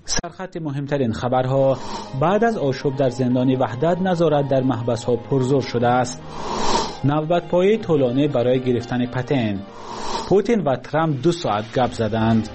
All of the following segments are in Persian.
سرخط مهمترین خبرها: بعد از آشوب در زندان وحدت نظارت در محبس‌ها پرزور شده است. نوبت‌پایی طولانی برای گرفتن پتن. پوتین و ترامپ 2 ساعت گپ زدند.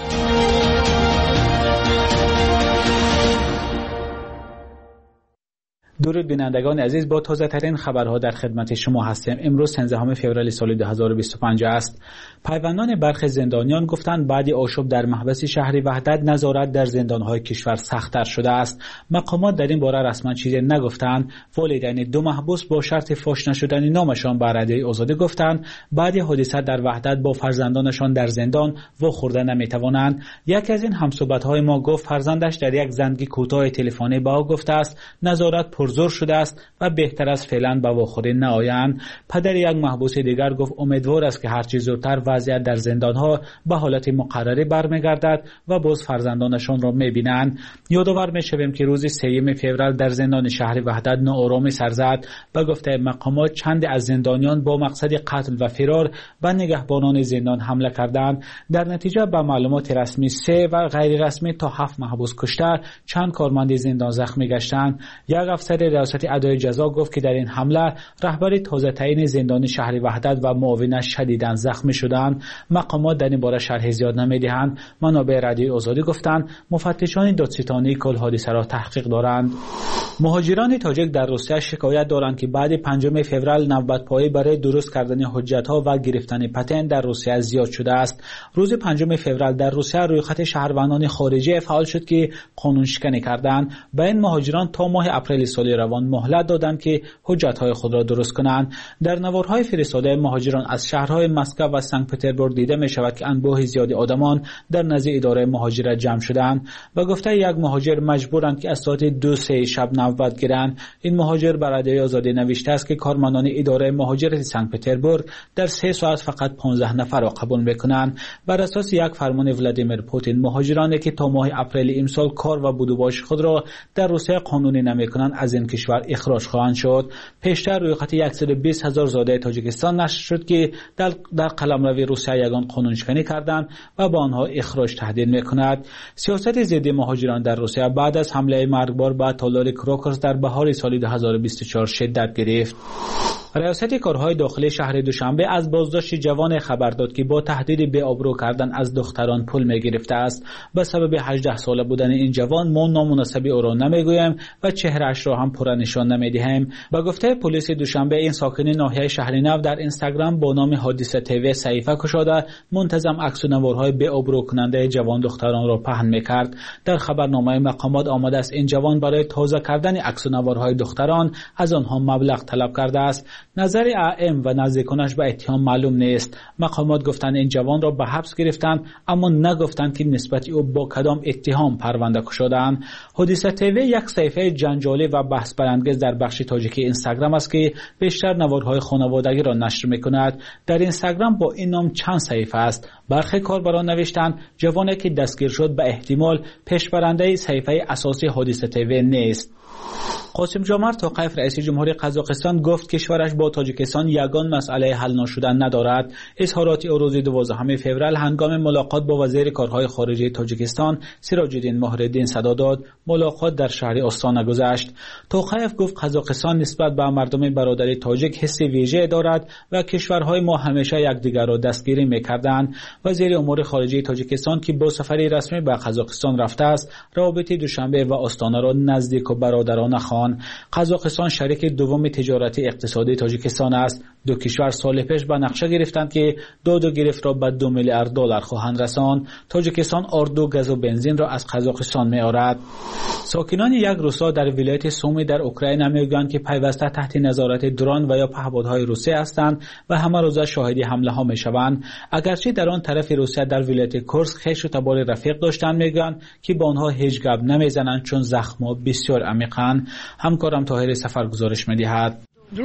درود بینندگان عزیز، با تازه ترین خبرها در خدمت شما هستیم. امروز 13 فوریه سال 2025 است. پیوندان برخی زندانیان گفتند بعد آشوب در محبس شهر وحدت نظارت در زندانهای کشور سخت‌تر شده است. مقامات در این باره رسما چیزی نگفتند. والدین 2 محبوس با شرط فاش نشدن نامشان به رادیوی آزادی گفتند بعد حادثه در وحدت با فرزندانشان در زندان واخورده نمیتوانند. یکی از این همصحبت‌های ما گفت فرزندش در یک زنگ کوتاه تلفنی به او گفته است نظارت پرزور شده است و بهتر است فعلا به واخوری نآیند. پدر یک محبوس دیگر گفت امیدوار است که هرچه زودتر وضعیت در زندان‌ها به حالت مقرری برمیگردد و باز فرزندانشان را می‌بینند. یادآور می‌شویم که روز 3 فوریه در زندان شهر وحدت ناآرامی سر زد. به گفته مقامات چند از زندانیان با مقصد قتل و فرار به نگهبانان زندان حمله کردند. در نتیجه به معلومات رسمی 3 و غیر رسمی تا 7 محبوس کشته، چند کارمند زندان زخمی گشتند. یک افسر ریاست ادای جزا گفت که در این حمله رهبر تازه تعیین زندان شهر وحدت و معاونش شدیداً زخمی شدند. مقامات در این باره شرح زیاد نمی‌دهند. منابع رادیوی آزادی گفتند مفتشان دادستانی کل حادثه را تحقیق دارند. مهاجران تاجیک در روسیه شکایت دارند که بعد 5 فوریه نوبت‌پایی برای درست کردن حجت‌ها و گرفتن پتن در روسیه زیاد شده است. روز 5 فوریه در روسیه رویخط شهروندان خارجی فعال شد که قانونشکنی کردند. به این مهاجران تا ماه اپریل سال روان مهلت دادند که حجت‌های خود را درست کنند. در نوارهای فرستاده مهاجران از شهرهای مسکو و سنت پترزبورگ دیده می‌شود که انبوه زیادی آدمان در نزد اداره مهاجرت جمع شدند. به گفته یک مهاجر مجبورند که از ساعت 2-3 شب نوبت گیرند. این مهاجر بر رادیوی آزادی نوشته است که کارمندان اداره مهاجرت سنت پترزبورگ در 3 ساعت فقط 15 نفر را قبول می‌کنند. بر اساس یک فرمان ولادیمیر پوتین مهاجرانی که تا ماه اپریل امسال کار و بودوباش خود را در روسیه قانونی نمی‌کنند از این کشور اخراج خواهند شد. پیشتر رویخط 120,000 زاده تاجیکستان نشر شد که در قلمرو روسیه یگان قانونشکنی کردند و با آنها اخراج تهدید می‌کند. سیاست ضد مهاجران در روسیه بعد از حمله مرگبار به تالار کراکوس در بهار سال 2024 شدت گرفت. ریاست کارهای داخلی شهر دوشنبه از بازداشت جوان خبر داد که با تهدید به آبرو کردن از دختران پول می‌گرفته است. به سبب 18 ساله بودن این جوان ما نامناسبی او را نمیگوییم و چهره‌اش را هم پورا نشان نمی‌دهیم. با گفته پلیس دوشنبه این ساکن ناحیه شهر نو در اینستاگرام با نام حادثه تیوی صحیفه گشاده منتظم عکس و نوارهای به آبرو کننده جوان دختران را پهن می‌کرد. در خبرنامه مقامات آمده است این جوان برای تازه کردن عکس و نوارهای دختران از آنها مبلغ طلب کرده است. نظر ام و نزدیکانش به اتهام معلوم نیست. مقامات گفتند این جوان را به حبس گرفتند اما نگفتند که نسبت او با کدام اتهام پرونده گشودند. حادثه تیوی یک صفحه جنجالی و بحث برانگیز در بخش تاجیکی اینستاگرام است که بیشتر نوارهای خانوادگی را نشر می‌کند. در اینستاگرام با این نام چند صفحه است. برخی کاربران نوشتند جوانی که دستگیر شد به احتمال پیشبرنده صفحه اساسی حادثه تیوی نیست. قاسم جمعت توقیف رئیس جمهوری قزاقستان گفت کشورش با تاجیکستان یگان مسئله حل نشدن ندارد. اظهارات او روز 12 فوریه هنگام ملاقات با وزیر کارهای خارجه تاجیکستان سیراج الدین ماهرالدین صدا داد. ملاقات در شهر آستانه گذشت. توقیف گفت قزاقستان نسبت به مردم برادری تاجیک حس ویژه دارد و کشورهای ما همیشه یکدیگر را دستگیری می‌کردند. وزیر امور خارجه تاجیکستان که با سفری رسمی به قزاقستان رفته است رابطه دوشنبه و آستانه را نزدیک و برادرانه خواند. قزاقستان شریک دوم تجارتی اقتصادی تاجیکستان است. دو کشور سال پیش به نقشه گرفتند که داد و گرفت را به 2 میلیارد دلار خواهند رساند. تاجیکستان اردو گاز و بنزین را از قزاقستان می‌آورد. ساکنان یک روستا در ولایت سومی در اوکراین میگویند که پیوسته تحت نظارت درون و یا پهپادهای روسی هستند و همه روز شاهد حمله ها میشوند. اگرچه در آن طرف روسیه در ولایت کورسک خویش و تبار رفیق داشتند میگویند که با آنها هیچ گپ نمیزنند چون زخم‌ها بسیار عمیقند. همکارم طاهر سفر گزارش می‌دهد.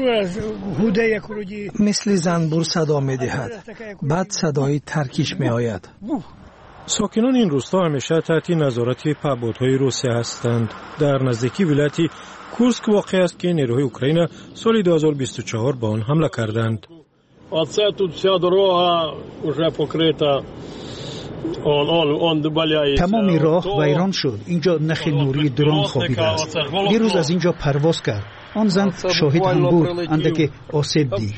مثل زنبور صدا می‌دهد. بعد صدای ترکیش می‌آید. ساکنان این روستا همیشه تحت نظارت پهپادهای روسیه هستند. در نزدیکی ولایت کورسک واقع است که نیروهای اوکراین سال 2024 به آن حمله کردند. تمام راه ویران شد. اینجا نخ نوری درون خوابیده است. دیروز از اینجا پرواز کرد. آن زن شاهد هم بود. اندک آسیب دید.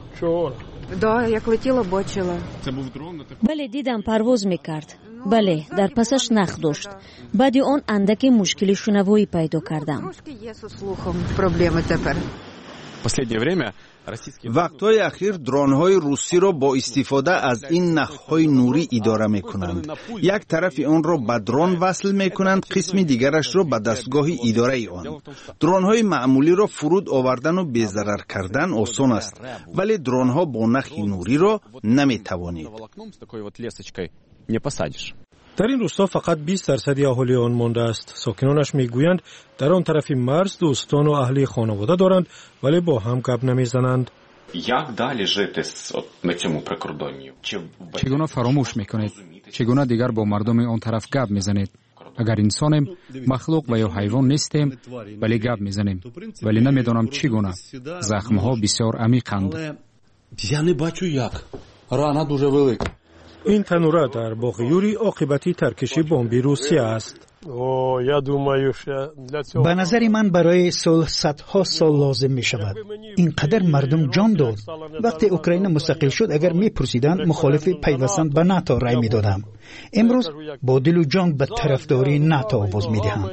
بله دیدم پرواز میکرد. بله در پسش نخ داشت. بعد آن اندک مشکل شنوایی پیدا کردم. وقتهای اخیر درون‌های روسی را با استفاده از این نخ‌های نوری اداره می‌کنند. یک طرف آن را به درون وصل می‌کنند، قسم دیگرش را به دستگاه اداره آن. درون‌های معمولی را فرود آوردن و بی‌ضرر کردن آسان است، ولی درون‌ها با نخ نوری را نمی‌توانید. در این روستا فقط 20% اهالی آن مانده است. ساکنانش میگویند در آن طرف مرز دوستان و اهلی خانواده دارند ولی با هم گپ نمیزنند. چگونه فراموش میکنید؟ چگونه دیگر با مردم آن طرف گپ میزنید؟ اگر انسانیم، مخلوق و یا حیوان نیستیم، ولی گپ میزنیم. ولی نمیدانم چگونه. زخمها بسیار عمیقند. این تنوره در باغ یوری عاقبتی ترکشی بمبی روسیه است. به نظر من برای صلح صدها سال لازم می شود. اینقدر مردم جان داد. وقتی اوکراین مستقل شد اگر می پرسیدند مخالف پیوستن به ناتو رای می دادم. امروز با دل و جان به طرفداری ناتو آواز می دهم.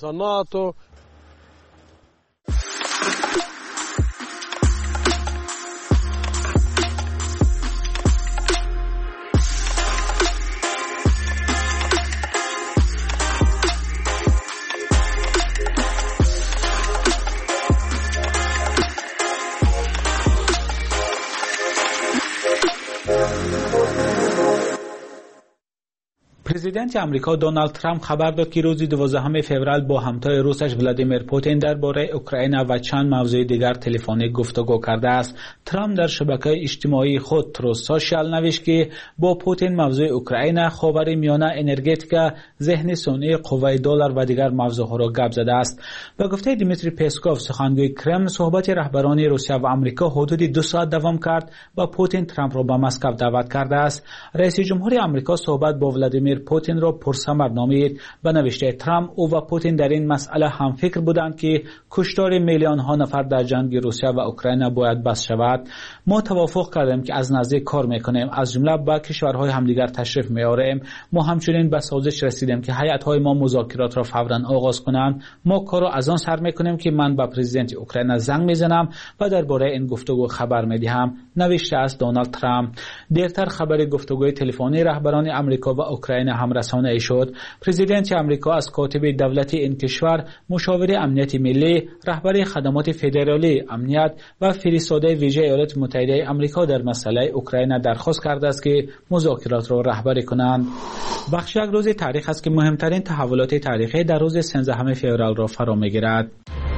پرزیدنت آمریکا دونالد ترامپ خبر داد که روز 12 فوریه با همتای روسش ولادیمیر پوتین درباره اوکراین و چند موضوع دیگر تلفنی گفتگو کرده است. ترامپ در شبکه اجتماعی خود تروس سوشال نوشت که با پوتین موضوع اوکراین، خاورمیانه، انرژتیکا، ذهن صنعی، قوه دلار و دیگر موضوعها را گپ زده است. به گفته دیمیتری پسکوف سخنگوی کرملین، صحبت رهبران روسیه و آمریکا حدود 2 ساعت دوام کرد و پوتین ترامپ را به مسکو دعوت کرده است. رئیس جمهور آمریکا صحبت با ولادیمیر پوتین را پرثمر نامید. به نوشته ترامپ، او و پوتین در این مسئله هم فکر بودند که کشتار میلیون ها نفر در جنگ روسیه و اوکراین باید بس شود. ما توافق کردیم که از نزدیک کار میکنیم، از جمله با کشورهای همدیگر تشریف میاریم. ما همچنین به سازش رسیدیم که هیئت‌های ما مذاکرات را فوراً آغاز کنند. ما کار را از آن سر میکنیم که من به پرزیدنت اوکراین زنگ میزنم و درباره این گفتگو خبر میدهم، نوشته است دونالد ترامپ. دیرتر خبر گفتگوی تلفنی رهبران آمریکا و اوکراین هم رسانه شد. پرزیدنت آمریکا از کاتب دولتی این کشور، مشاور امنیت ملی، رهبر خدمات فدرالی امنیت و فرستاده ویژه ایالات متحده آمریکا در مسئله اوکراین درخواست کرده است که مذاکرات را رهبری کنند. بخش یک روز تاریخ است که مهمترین تحولات تاریخی در روز 13 فوریه را فرا میگیرد.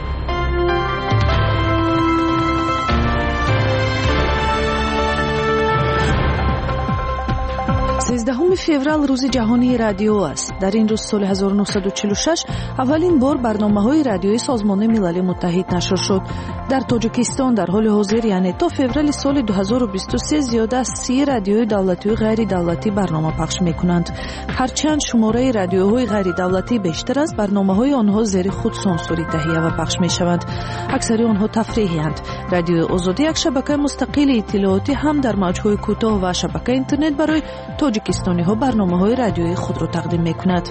13 فوریه روز جهانی رادیو است. در این روز سال 1946 اولین بار برنامه‌های رادیویی سازمان ملل متحد نشر شد. در تاجیکستان در حال حاضر یعنی تا فوریه سال 2023 زیاده از 30 رادیوی دولتی و غیر دولتی برنامه پخش می‌کنند. هرچند شماره رادیوهای غیر دولتی بیشتر است، برنامه‌های آنها زیر خود سانسوری تهیه و پخش می‌شوند. اکثر آنها تفریحی اند. رادیو آزادی یک شبکه مستقل اطلاعاتی هم در موج‌های کوتاه و شبکه اینترنت برای تاجیکستانی‌ها برنامه‌های رادیویی خود را تقدیم می‌کند.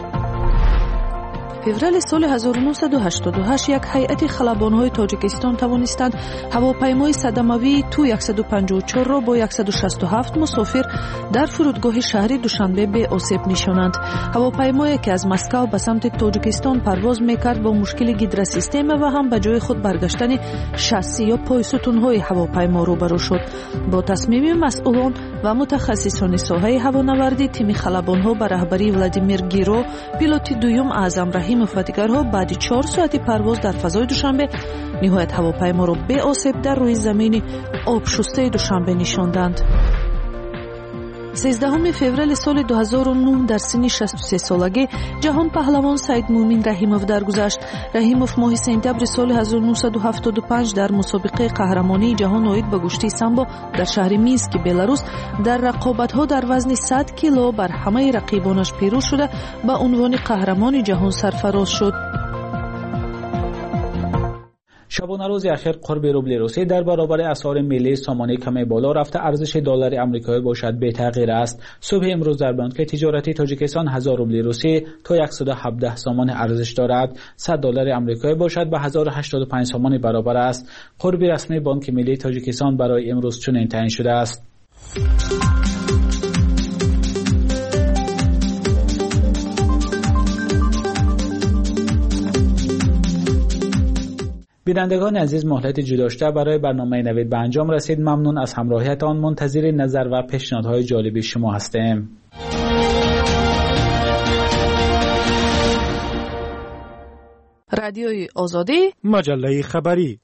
فوریه سال 1988 یک هیئت خلبان‌های تاجیکستان توانستند هواپیمای صدموی تو 154 را با 167 مسافر در فرودگاه شهر دوشنبه به آسیب نشانند. هواپیمایی که از مسکو به سمت تاجیکستان پرواز می‌کرد با مشکل گیدر سیستم و هم به جای خود برگشتن شاسی یا پای ستون‌های هواپیما روبرو شد. با تصمیم مسئولان و متخصصان ساحه هوانوردی، تیم خلبان‌ها به رهبری ولادیمیر گیرو، پیلوت دوم اعظم رحیم مفتیگرها بعد 4 ساعتی پرواز در فضای دوشنبه نهایت هواپیما را به آسیب در روی زمین آبشسته دوشنبه نشاندند. 13 فوریه سال 2009 در سن 63 سالگی جهان پهلوان سید مومن رحیموف درگذشت. رحیموف ماه سپتامبر سال 1975 در مسابقه قهرمانی جهان اوید به گشتی سامبو در شهر مینسک بلاروس در رقابت‌ها در وزن 100 کیلو بر همه رقیبانش پیروز شده به عنوان قهرمان جهان سرفراز شد. شبانه روز اخیر قرب روبل روسی در برابر اسعار ملی سامانه کمی بالا رفته. ارزش دلار آمریکایی باشد به تغییر است. صبح امروز در بانک تجارتی تاجیکستان 1000 روبل روسی تا 117 سامان ارزش دارد. 100 دلار آمریکایی باشد به 1085 سامان برابر است. قرب رسمی بانک ملی تاجیکستان برای امروز چنین تعیین شده است. بینندگان عزیز، مهلت جداشته برای برنامه نوید به انجام رسید. ممنون از همراهیتان. منتظر نظر و پیشنهادهای جالب شما هستیم. رادیوی آزادی، مجله خبری.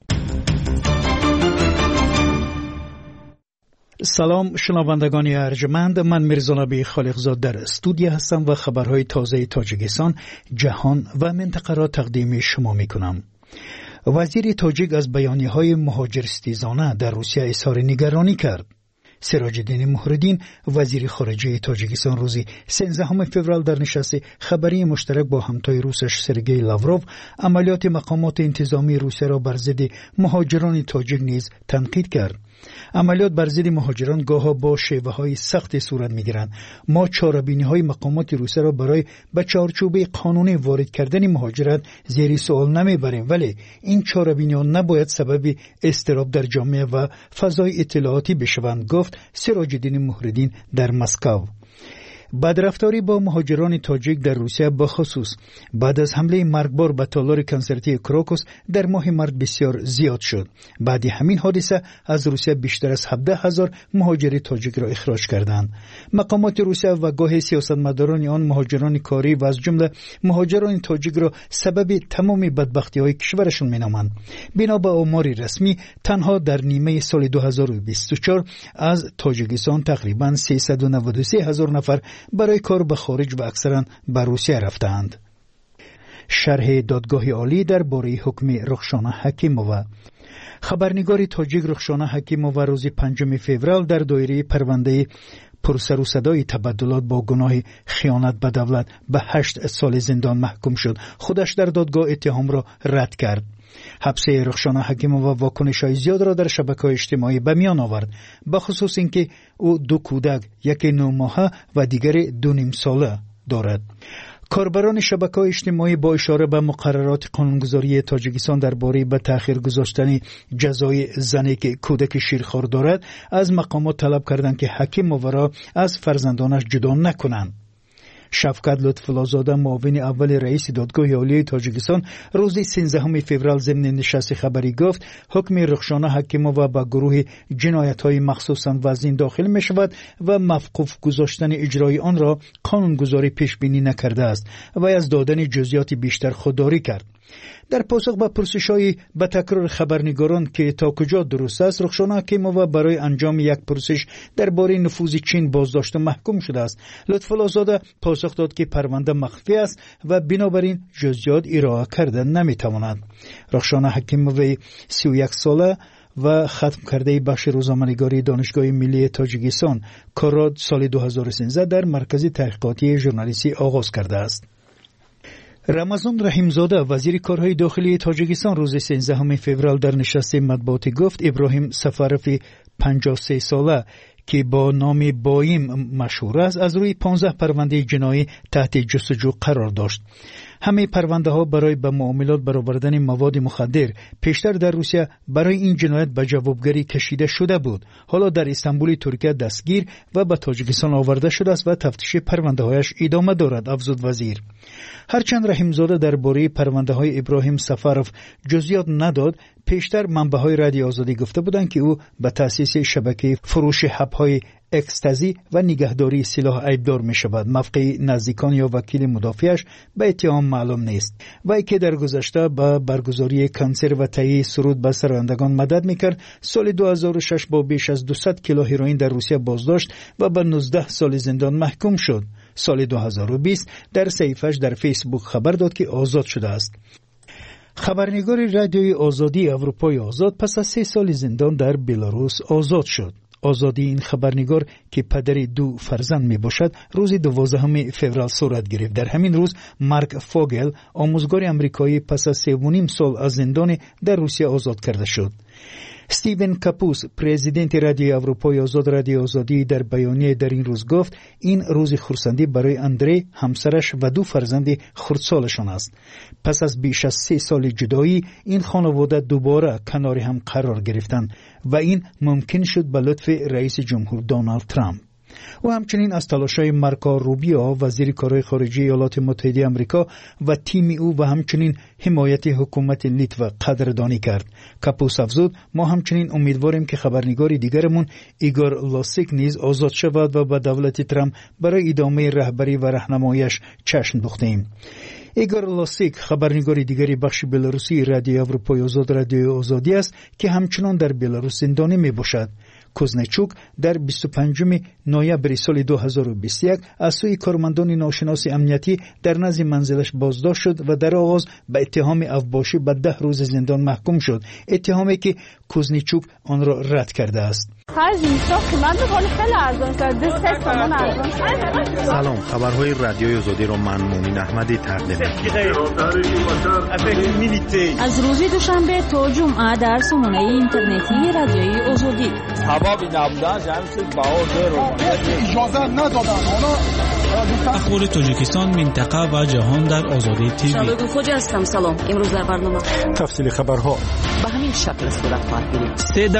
سلام شنوندگان ارجمند، من میرزا نبی خالقزاد در استودیو هستم و خبرهای تازه تاجیکستان، جهان و منطقه را تقدیم شما میکنم. وزیر تاجیک از بیانیه‌های مهاجرستیزانه در روسیه اظهار نگرانی کرد. سراج الدین مهردین وزیر خارجه تاجیکستان روز 13 فوریه در نشست خبری مشترک با همتای روسش سرگئی لاوروف عملیات مقامات انتظامی روسیه را بر ضد مهاجران تاجیک نیز تنقید کرد. عملیات بر ضد مهاجران گاهی با شیوه‌های سخت صورت می‌گیرند. ما چاره‌بینی‌های مقامات روسیه را برای به چارچوب قانونی وارد کردن مهاجرت زیر سوال نمی‌بریم، ولی این چاره‌بینی‌ها نباید سبب اضطراب در جامعه و فضای اطلاعاتی بشوند، گفت سراج الدین مهردین در مسکو. بدرفتاری با مهاجران تاجیک در روسیه بخصوص بعد از حمله مرگبار به تالار کنسرتی کروکوس در ماه مارس بسیار زیاد شد. بعد همین حادثه از روسیه بیشتر از 17,000 مهاجر تاجیک را اخراج کردند. مقامات روسیه و گاهی سیاستمداران آن مهاجران کاری و از جمله مهاجران تاجیک را سبب تمام بدبختی‌های کشورشون مینامند. بنا به آمار رسمی تنها در نیمه سال 2024 از تاجیکستان تقریباً 393,000 نفر برای کار به خارج و اکثرا به روسیه رفتند. شرح دادگاه عالی درباره حکم رخشانه حکیمووا. خبرنگار تاجیک رخشانه حکیمووا روز 5 فوریه در دایره پرونده پرسر و صدای تبادلات با گناه خیانت به دولت به 8 سال زندان محکوم شد. خودش در دادگاه اتهام را رد کرد. حبس رخشانه حکیمووا واکنش‌های زیاد را در شبکه‌های اجتماعی به میان آورد، به خصوص اینکه او 2 کودک، یکی 9 ماهه و دیگری 2.5 ساله دارد. کاربران شبکه‌های اجتماعی با اشاره به مقررات قانونگذاری تاجیکستان درباره به تأخیر گذاشتن جزای زنی که کودک شیرخوار دارد از مقامات طلب کردند که حکیمووا را از فرزندانش جدا نکنند. شفقت لطف‌الله‌زاده معاون اول رئیس دادگاه عالی تاجیکستان روز 13 فوریه ضمن نشست خبری گفت حکم رخشانه حکیمووا به گروه جنایت‌های مخصوصاً وزین داخل می‌شود و موقوف گذاشتن اجرای آن را قانونگذاری پیش بینی نکرده است و از دادن جزئیات بیشتر خودداری کرد. در پاسخ به پرسش‌های به تکرار خبرنگاران که تا کجا درست است، رخشانه حکیمووا برای انجام یک پرسش درباره نفوذ چین بازداشت محکوم شده است. لطف‌الله‌زاده پاسخ داد که پرونده مخفی است و بنابراین جزئیات ارائه کردن نمی‌تواند. رخشانه حکیمووا 31 ساله و ختم کرده بخش روزنامه‌نگاری دانشگاه ملی تاجیکستان کار را سال 2013 در مرکز تحقیقاتی ژورنالیستی آغاز کرده است. رمضان رحیمزاده وزیر کارهای داخلی تاجیکستان روز 13 فوریه در نشست مطبوعاتی گفت ابراهیم سفاروف 53 ساله که با نام بایم مشهور است از روی 15 پرونده جنایی تحت جستجو قرار داشت. همه پرونده ها برای به معاملات برآوردن مواد مخدر پیشتر در روسیه برای این جنایت به جوابگری کشیده شده بود. حالا در استانبول ترکیه دستگیر و به تاجیکستان آورده شده است و تفتیش پرونده هایش ادامه دارد، افزود وزیر. هرچند رحیمزاده درباره پرونده های ابراهیم سفاروف جزئیات نداد، پیشتر منبع‌های رادیو آزادی گفته بودند که او به تأسیس شبکه فروش حب های اکستازی و نگهداری سلاح ایبدار می شود. موقع نزدیکان یا وکیل مدافعش به اتهام معلوم نیست. وی که در گذشته با برگزاری کنسرت و تهیه سرود به شنوندگان مدد میکرد، سال 2006 با بیش از 200 کیلو هروئین در روسیه بازداشت و به 19 سال زندان محکوم شد. سال 2020 در صفحه‌اش در فیسبوک خبر داد که آزاد شده است. خبرنگار رادیوی آزادی اروپای آزاد پس از 3 سال زندان در بلاروس آزاد شد. آزادی این خبرنگار که پدر 2 فرزند می باشد روز 12 فوریه صورت گرفت. در همین روز مارک فوگل، آموزگار امریکایی، پس از 3.5 سال از زندان در روسیه آزاد کرده شد. استیون کاپوس، پرزیدنت رادیوی اروپای آزاد رادیو آزادی، در بیانیه در این روز گفت این روز خرسندی برای اندری، همسرش و 2 فرزند خردسالشان است. پس از بیش از 3 سال جدایی این خانواده دوباره کنار هم قرار گرفتند و این ممکن شد به لطف رئیس جمهور دونالد ترامپ. و همچنین از تلاش‌های مارکو روبیو، وزیر کارهای خارجه ایالات متحده آمریکا، و تیم او و همچنین حمایت حکومت لیتوا قدردانی کرد. کاپوس افزود ما همچنین امیدواریم که خبرنگار دیگرمون ایگور لاسیک نیز آزاد شود و به دولت ترامپ برای ادامه رهبری و راهنماییش چشم دوختیم. ایگور لاسیک خبرنگار دیگری بخش بلاروسی رادیو اروپای آزاد رادیو آزادی است که همچنان در بلاروس زندانی می باشد. کوزنچوک در 25 نوامبر سال 2021 از سوی کارمندان ناشناس امنیتی در نزد منزلش بازداشت شد و در آغاز به اتهام افباشی به 10 روز زندان محکوم شد، اتهامی که کوزنچوک آن را رد کرده است. سلام، خبرهای رادیوی آزادی را من مومن احمدی تقدیم می‌کنم. از روز دوشنبه تا جمعه در سامانه اینترنتی رادیوی آزادی. اخبار تاجیکستان، منطقه و جهان در آزادی تیوی. شبکه خوج هستم. سلام. امروز در برنامه تفصیل خبرها به همین شکل صورت خواهد گرفت.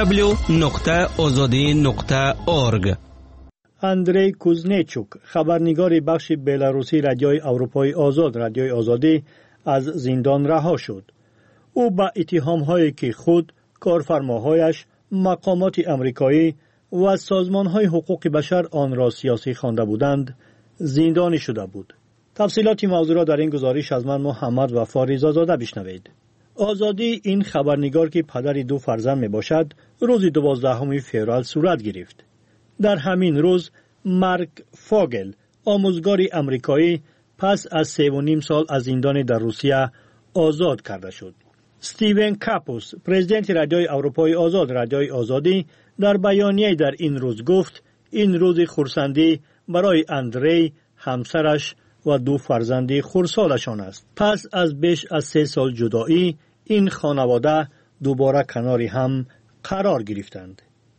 www.azadi.org. اندری کوزنچوک، خبرنگار بخش بلاروسی رادیوی اروپای آزاد رادیوی آزادی، از زندان رها شد. او با اتهام‌هایی که خود، کارفرماهایش، مقامات امریکایی و سازمان‌های حقوق بشر آن را سیاسی خوانده بودند، زندانی شده بود. تفصیلات موضوع را در این گزارش از من محمد وفا رضازاده بشنوید. آزادی این خبرنگار که پدر 2 فرزند می باشد روز 12 فوریه صورت گرفت. در همین روز مارک فوگل، آموزگار امریکایی، پس از 3.5 سال از زندان در روسیه آزاد کرده شد. استیون کاپوس، پرزیدنت رادیوی اروپای آزاد رادیوی آزادی، در بیانیه در این روز گفت این روز خرسندی برای اندری، همسرش و 2 فرزند خردسالشان است. پس از بیش از 3 سال جدایی این خانواده دوباره کنار هم قرار گرفتند.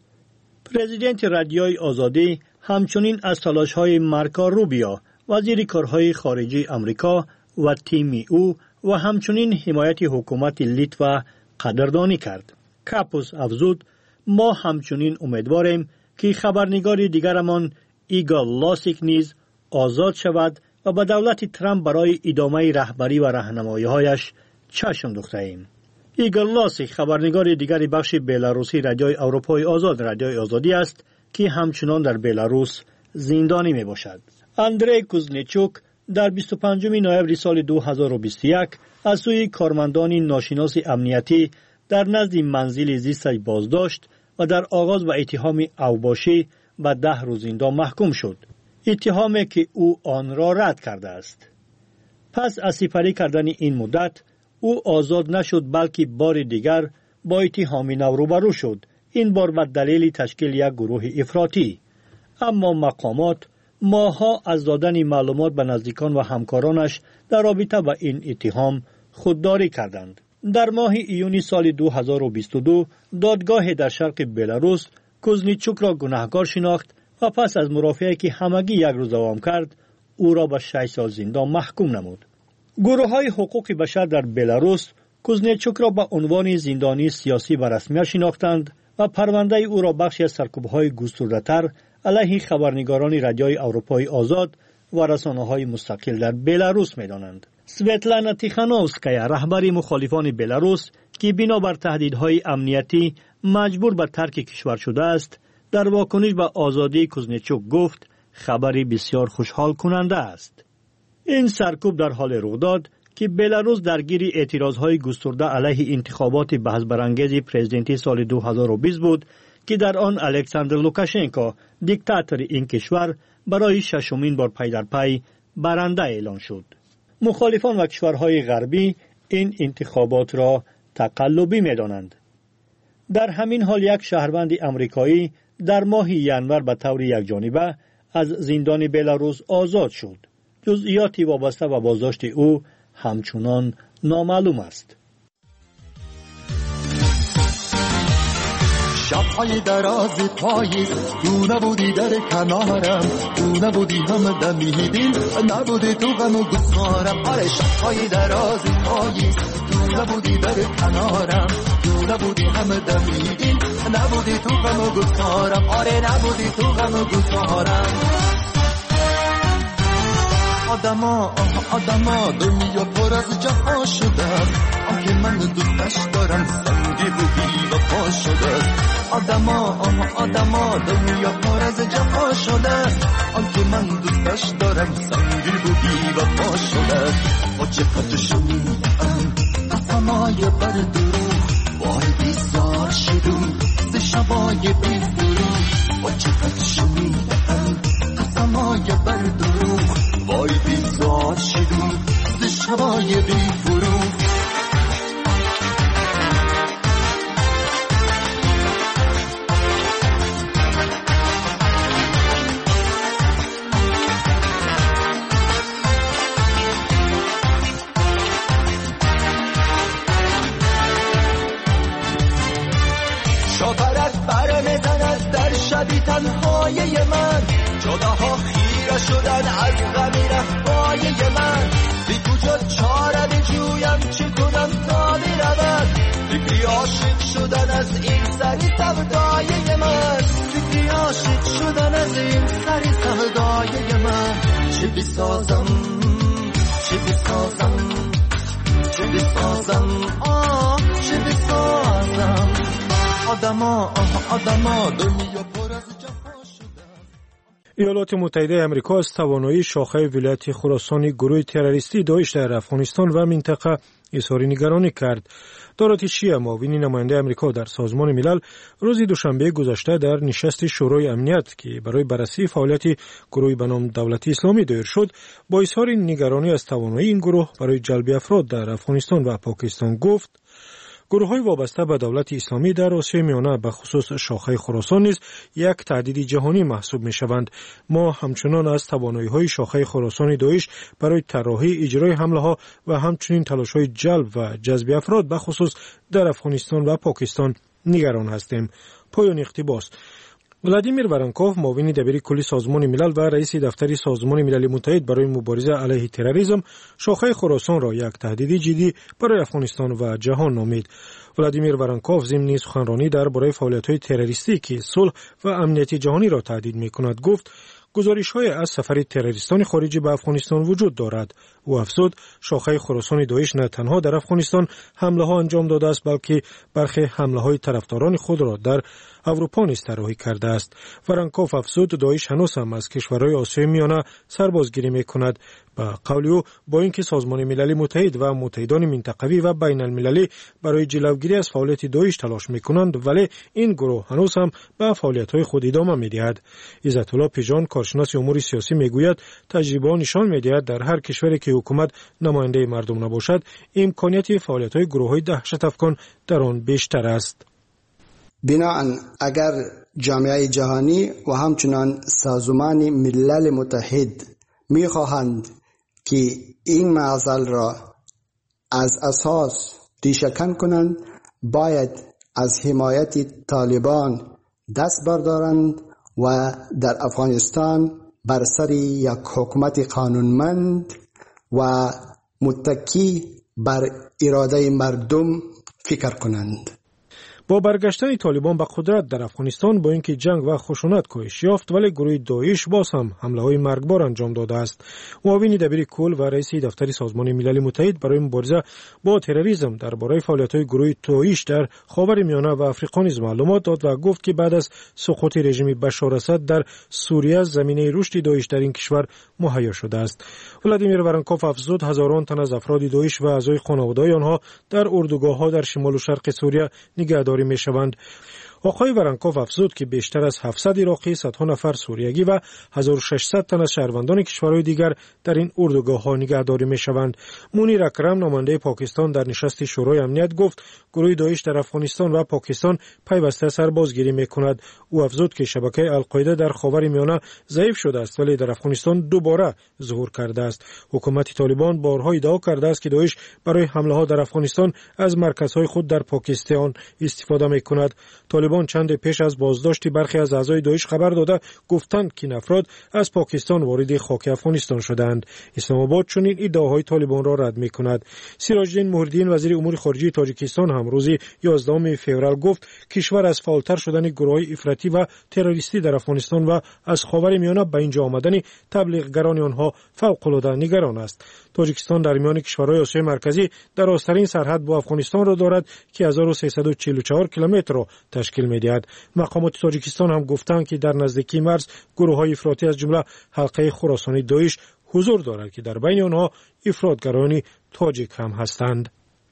پرزیدنت رادیوی آزادی همچنین از تلاش‌های مارکو روبیو، وزیر کارهای خارجه آمریکا، و تیم او و همچنین حمایت حکومت لیتوا قدردانی کرد. کاپوس افزود ما همچنین امیدواریم که خبرنگار دیگرمان ایگور لاسیک نیز آزاد شود و به دولت ترامپ برای ادامه رهبری و راهنمایی‌هایش چشم دوخته ایم. ایگور لاسیک خبرنگار دیگری بخش بلاروسی رادیوی اروپای آزاد رادیوی آزادی است که همچنان در بلاروس زندانی می باشد. اندری کوزنچوک در 25 نوامبر سال 2021 از سوی کارمندان ناشناس امنیتی در نزد منزل زیستش بازداشت و در آغاز به اتهام اوباشی به 10 روز زندان محکوم شد، اتهامی که او آن را رد کرده است. پس از سپری کردن این مدت او آزاد نشد، بلکه بار دیگر با اتهام نو روبرو شد، این بار به دلیل تشکیل یک گروه افراطی. اما مقامات ماه‌ها از دادن معلومات به نزدیکان و همکارانش در رابطه با این اتهام خودداری کردند. در ماه ایونی سال 2022 دادگاه در شرق بلاروس کوزنچوک را گناهکار شناخت و پس از مرافعه که همگی 1 روز دوام کرد او را به 6 سال زندان محکوم نمود. گروه‌های حقوق بشر در بلاروس کوزنچوک را به عنوان زندانی سیاسی به رسمیت شناختند و پرونده او را بخشی از سرکوب‌های گسترده‌تر علیه خبرنگاران رادیوی اروپای آزاد و رسانه‌های مستقل در بلاروس می‌دانند. سویتلانا تیخانوفسکایا، رهبر مخالفان بلاروس که بنابر تهدیدهای امنیتی مجبور به ترک کشور شده است، در واکنش به آزادی کوزنچوک گفت خبری بسیار خوشحال کننده است. این سرکوب در حال رخ داد که بلاروس درگیر اعتراضهای گسترده علیه انتخابات بحث برانگیز پرزیدنتی سال 2020 بود که در آن الکساندر لوکاشنکو دیکتاتور این کشور برای ششمین بار پی در پی برنده اعلان شد. مخالفان و کشورهای غربی این انتخابات را تقلبی می‌دانند. در همین حال یک شهروند آمریکایی در ماه ژانویه به طور یکجانبه از زندان بلاروس آزاد شد. جزئیاتی وابسته به بازداشت او همچنان نامعلوم است. شب‌های دراز پاییز تو نبودی در کنارم، تو نبودی هم دمیدین، نبودی تو غم و گسارم. آره شب‌های دراز پاییز تو نبودی در کنارم، تو نبودی هم دمیدین، نبودی تو غم و گسارم. آره نبودی تو غم و گسارم. آدما دنیا پر از جفا شده، آنکه من دوستش دارم سنگی بودی و پا شده. آدما دنیا پر از جفا شده، آنکه من دوستش دارم سنگی بودی و پا شده. با چقدر شنیدم قسمای بر دروغ، وای بیزار شدم ز شبای بی فروغ. با چقدر شنیدم قسمای بر دروغ، وای بیزار شدم ز شبای بی فروغ. شاپرک برمیزند در شبی تنهای من، جداها خیره شدن از غمی رفای من. بی کجا چاره بجویم چه کنم تا برود، فکری عاشق شدن از این سری سودای من. فکری عاشق شدن از این سری سودای من. چه بسازم چه بسازم چه بسازم چه بسازم. آدما دنیا پر از جفا شده. ایالات متحده آمریکا از توانایی شاخه ولایت خراسان گروه تروریستی داعش در افغانستان و منطقه اظهار نگرانی کرد. داراتی شیعه معاون نماینده آمریکا در سازمان ملل روز دوشنبه گذشته در نشست شورای امنیت که برای بررسی فعالیت گروهی به نام دولت اسلامی دایر شد، با اظهار نگرانی از توانایی این گروه برای جلب افراد در افغانستان و پاکستان گفت: گروه‌های وابسته به دولت اسلامی در آسیای میانه به خصوص شاخه خراسان نیز یک تهدید جهانی محسوب می‌شوند. ما همچنان از توانایی‌های شاخه خراسان داعش برای طراحی اجرای حمله‌ها و همچنین تلاش‌های جلب و جذب افراد به خصوص در افغانستان و پاکستان نگران هستیم. پایان اقتباس. ولادیمیر ورانکوف معاون دبیر کلی سازمان ملل و رئیس دفتر سازمان ملل متحد برای مبارزه علیه تروریسم شاخه خراسان را یک تهدید جدی برای افغانستان و جهان نامید. ولادیمیر ورانکوف ضمن سخنرانی درباره فعالیت‌های تروریستی که صلح و امنیت جهانی را تهدید می‌کند گفت: گزارش‌های از سفر تروریستان خارجی به افغانستان وجود دارد. او افزود شاخه خراسان داعش نه تنها در افغانستان حمله‌ها انجام داده است، بلکه برخی حمله‌های طرفداران خود را در اروپا نیز طراحی کرده است. ورانکوف افزود داعش هنوز هم از کشورهای آسیای میانه سربازگیری می‌کند. به قول او با اینکه سازمان ملل متحد و متحدان منطقوی و بین المللی برای جلوگیری از فعالیت داعش تلاش می‌کنند، ولی این گروه هنوز هم به فعالیت‌های خود ادامه می‌دهد. عزت الله پیجان کارشناس امور سیاسی میگوید تجربه نشان می‌دهد در هر کشوری که حکومت نماینده مردم نباشد، امکانیت فعالیت‌های گروه‌های دهشت افکن در آن بیشتر است. بنابراین اگر جامعه جهانی و همچنان سازمان ملل متحد می‌خواهند که این معضل را از اساس ریشه‌کن کنند، باید از حمایت طالبان دست بردارند و در افغانستان بر سر یک حکومت قانونمند و متکی بر اراده مردم فکر کنند. با برگشتن طالبان به قدرت در افغانستان با اینکه جنگ و خشونت کاهش یافت ولی گروه داعش باز هم حمله‌های مرگبار انجام داده است. معاون دبیر کل و رئیس دفتر سازمان ملل متحد برای مبارزه با تروریسم درباره فعالیت‌های گروه داعش در خاورمیانه و آفریقا نیز معلومات داد و گفت که بعد از سقوط رژیم بشار اسد در سوریه زمینه رشد داعش در این کشور مهیا شده است. ولادیمیر ورنکوف افزود هزاران تن از افراد داعش و اعضای خانواده‌های آنها در اردوگاه‌ها در شمال و شرق سوریه نگهداری می‌شوند. آقای ورنکوف افزود که بیشتر از 700 عراقی، صدها نفر سوریگی و 1600 تن از شهروندان کشورهای دیگر در این اردوگاه‌ها نگهداری می‌شوند. مونیر اکرم نماینده پاکستان در نشست شورای امنیت گفت گروه داعش در افغانستان و پاکستان پیوسته سربازگیری می‌کند. او افزود که شبکه القاعده در خاورمیانه ضعیف شده است ولی در افغانستان دوباره ظهور کرده است. حکومت طالبان بارها ادعا کرده است که داعش برای حمله‌ها در افغانستان از مرکزهای خود در پاکستان استفاده می‌کند. طالبان چند پیش از بازداشت برخی از اعضای داعش خبر داده گفتند که این افراد از پاکستان وارد خاک افغانستان شدند. اسلام آباد چنین ادعاهای طالبان را رد می‌کند. سراج الدین محردین وزیر امور خارجه تاجیکستان هم روز 11 فوریه گفت کشور از فعالتر شدن گروه‌های افراطی و تروریستی در افغانستان و از خاورمیانه به اینجا آمدن تبلیغگران آنها فوق‌العاده نگران است. تاجیکستان در میان کشورهای آسیای مرکزی درازترین سرحد با افغانستان را دارد که 1344 کیلومتر را تشکیل می‌دهد. مقامات تاجیکستان هم گفتند که در نزدیکی مرز گروه‌های افراطی از جمله حلقه خراسانی داعش حضور دارد که در بین آنها افراطگران تاجیک هم هستند.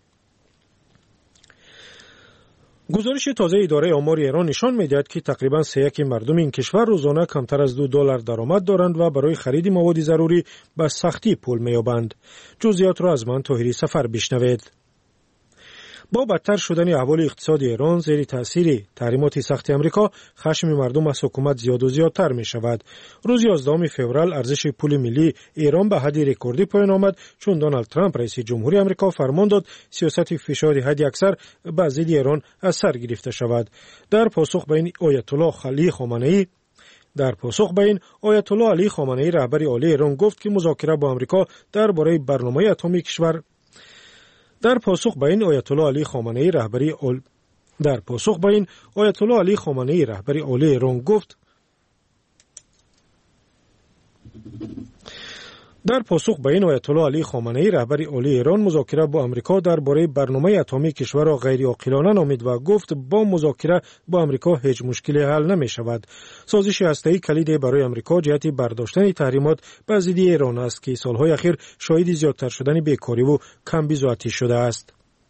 گزارش تازه اداره آمار ایران نشان می‌دهد که تقریباً 3/1 مردم این کشور روزانه کمتر از $2 درآمد دارند و برای خرید مواد ضروری به سختی پول می‌یابند. جزئیات را از من طاهری سفر بشنوید. با بدتر شدن احوال اقتصادی ایران زیر تاثیر تحریمات سخت امریکا خشم مردم از حکومت زیاد و زیادتر می شود. روز 11 فوریه ارزش پول ملی ایران به حد رکوردی پایان آمد چون دونالد ترامپ رئیس جمهوری آمریکا فرمان داد سیاست فشار حد اکثر به ضد ایران از سر گرفته شود. در پاسخ به این آیت الله علی خامنه‌ای رهبر عالی ایران گفت که مذاکره با آمریکا درباره برنامه اتمی کشور در پاسخ به این آیت الله علی خامنه‌ای رهبر عالی ایران گفت در پاسخ به این آیت الله علی خامنه‌ای رهبر عالی ایران مذاکره با آمریکا درباره برنامه اتمی کشور را غیر عاقلانه نامید و گفت با مذاکره با آمریکا هیچ مشکلی حل نمی شود. سازش هسته‌ای کلید برای آمریکا جهت برداشتن تحریمات بر ضد ایران است که سالهای اخیر شاهد زیادتر شدن بیکاری و کمبود آتش شده است.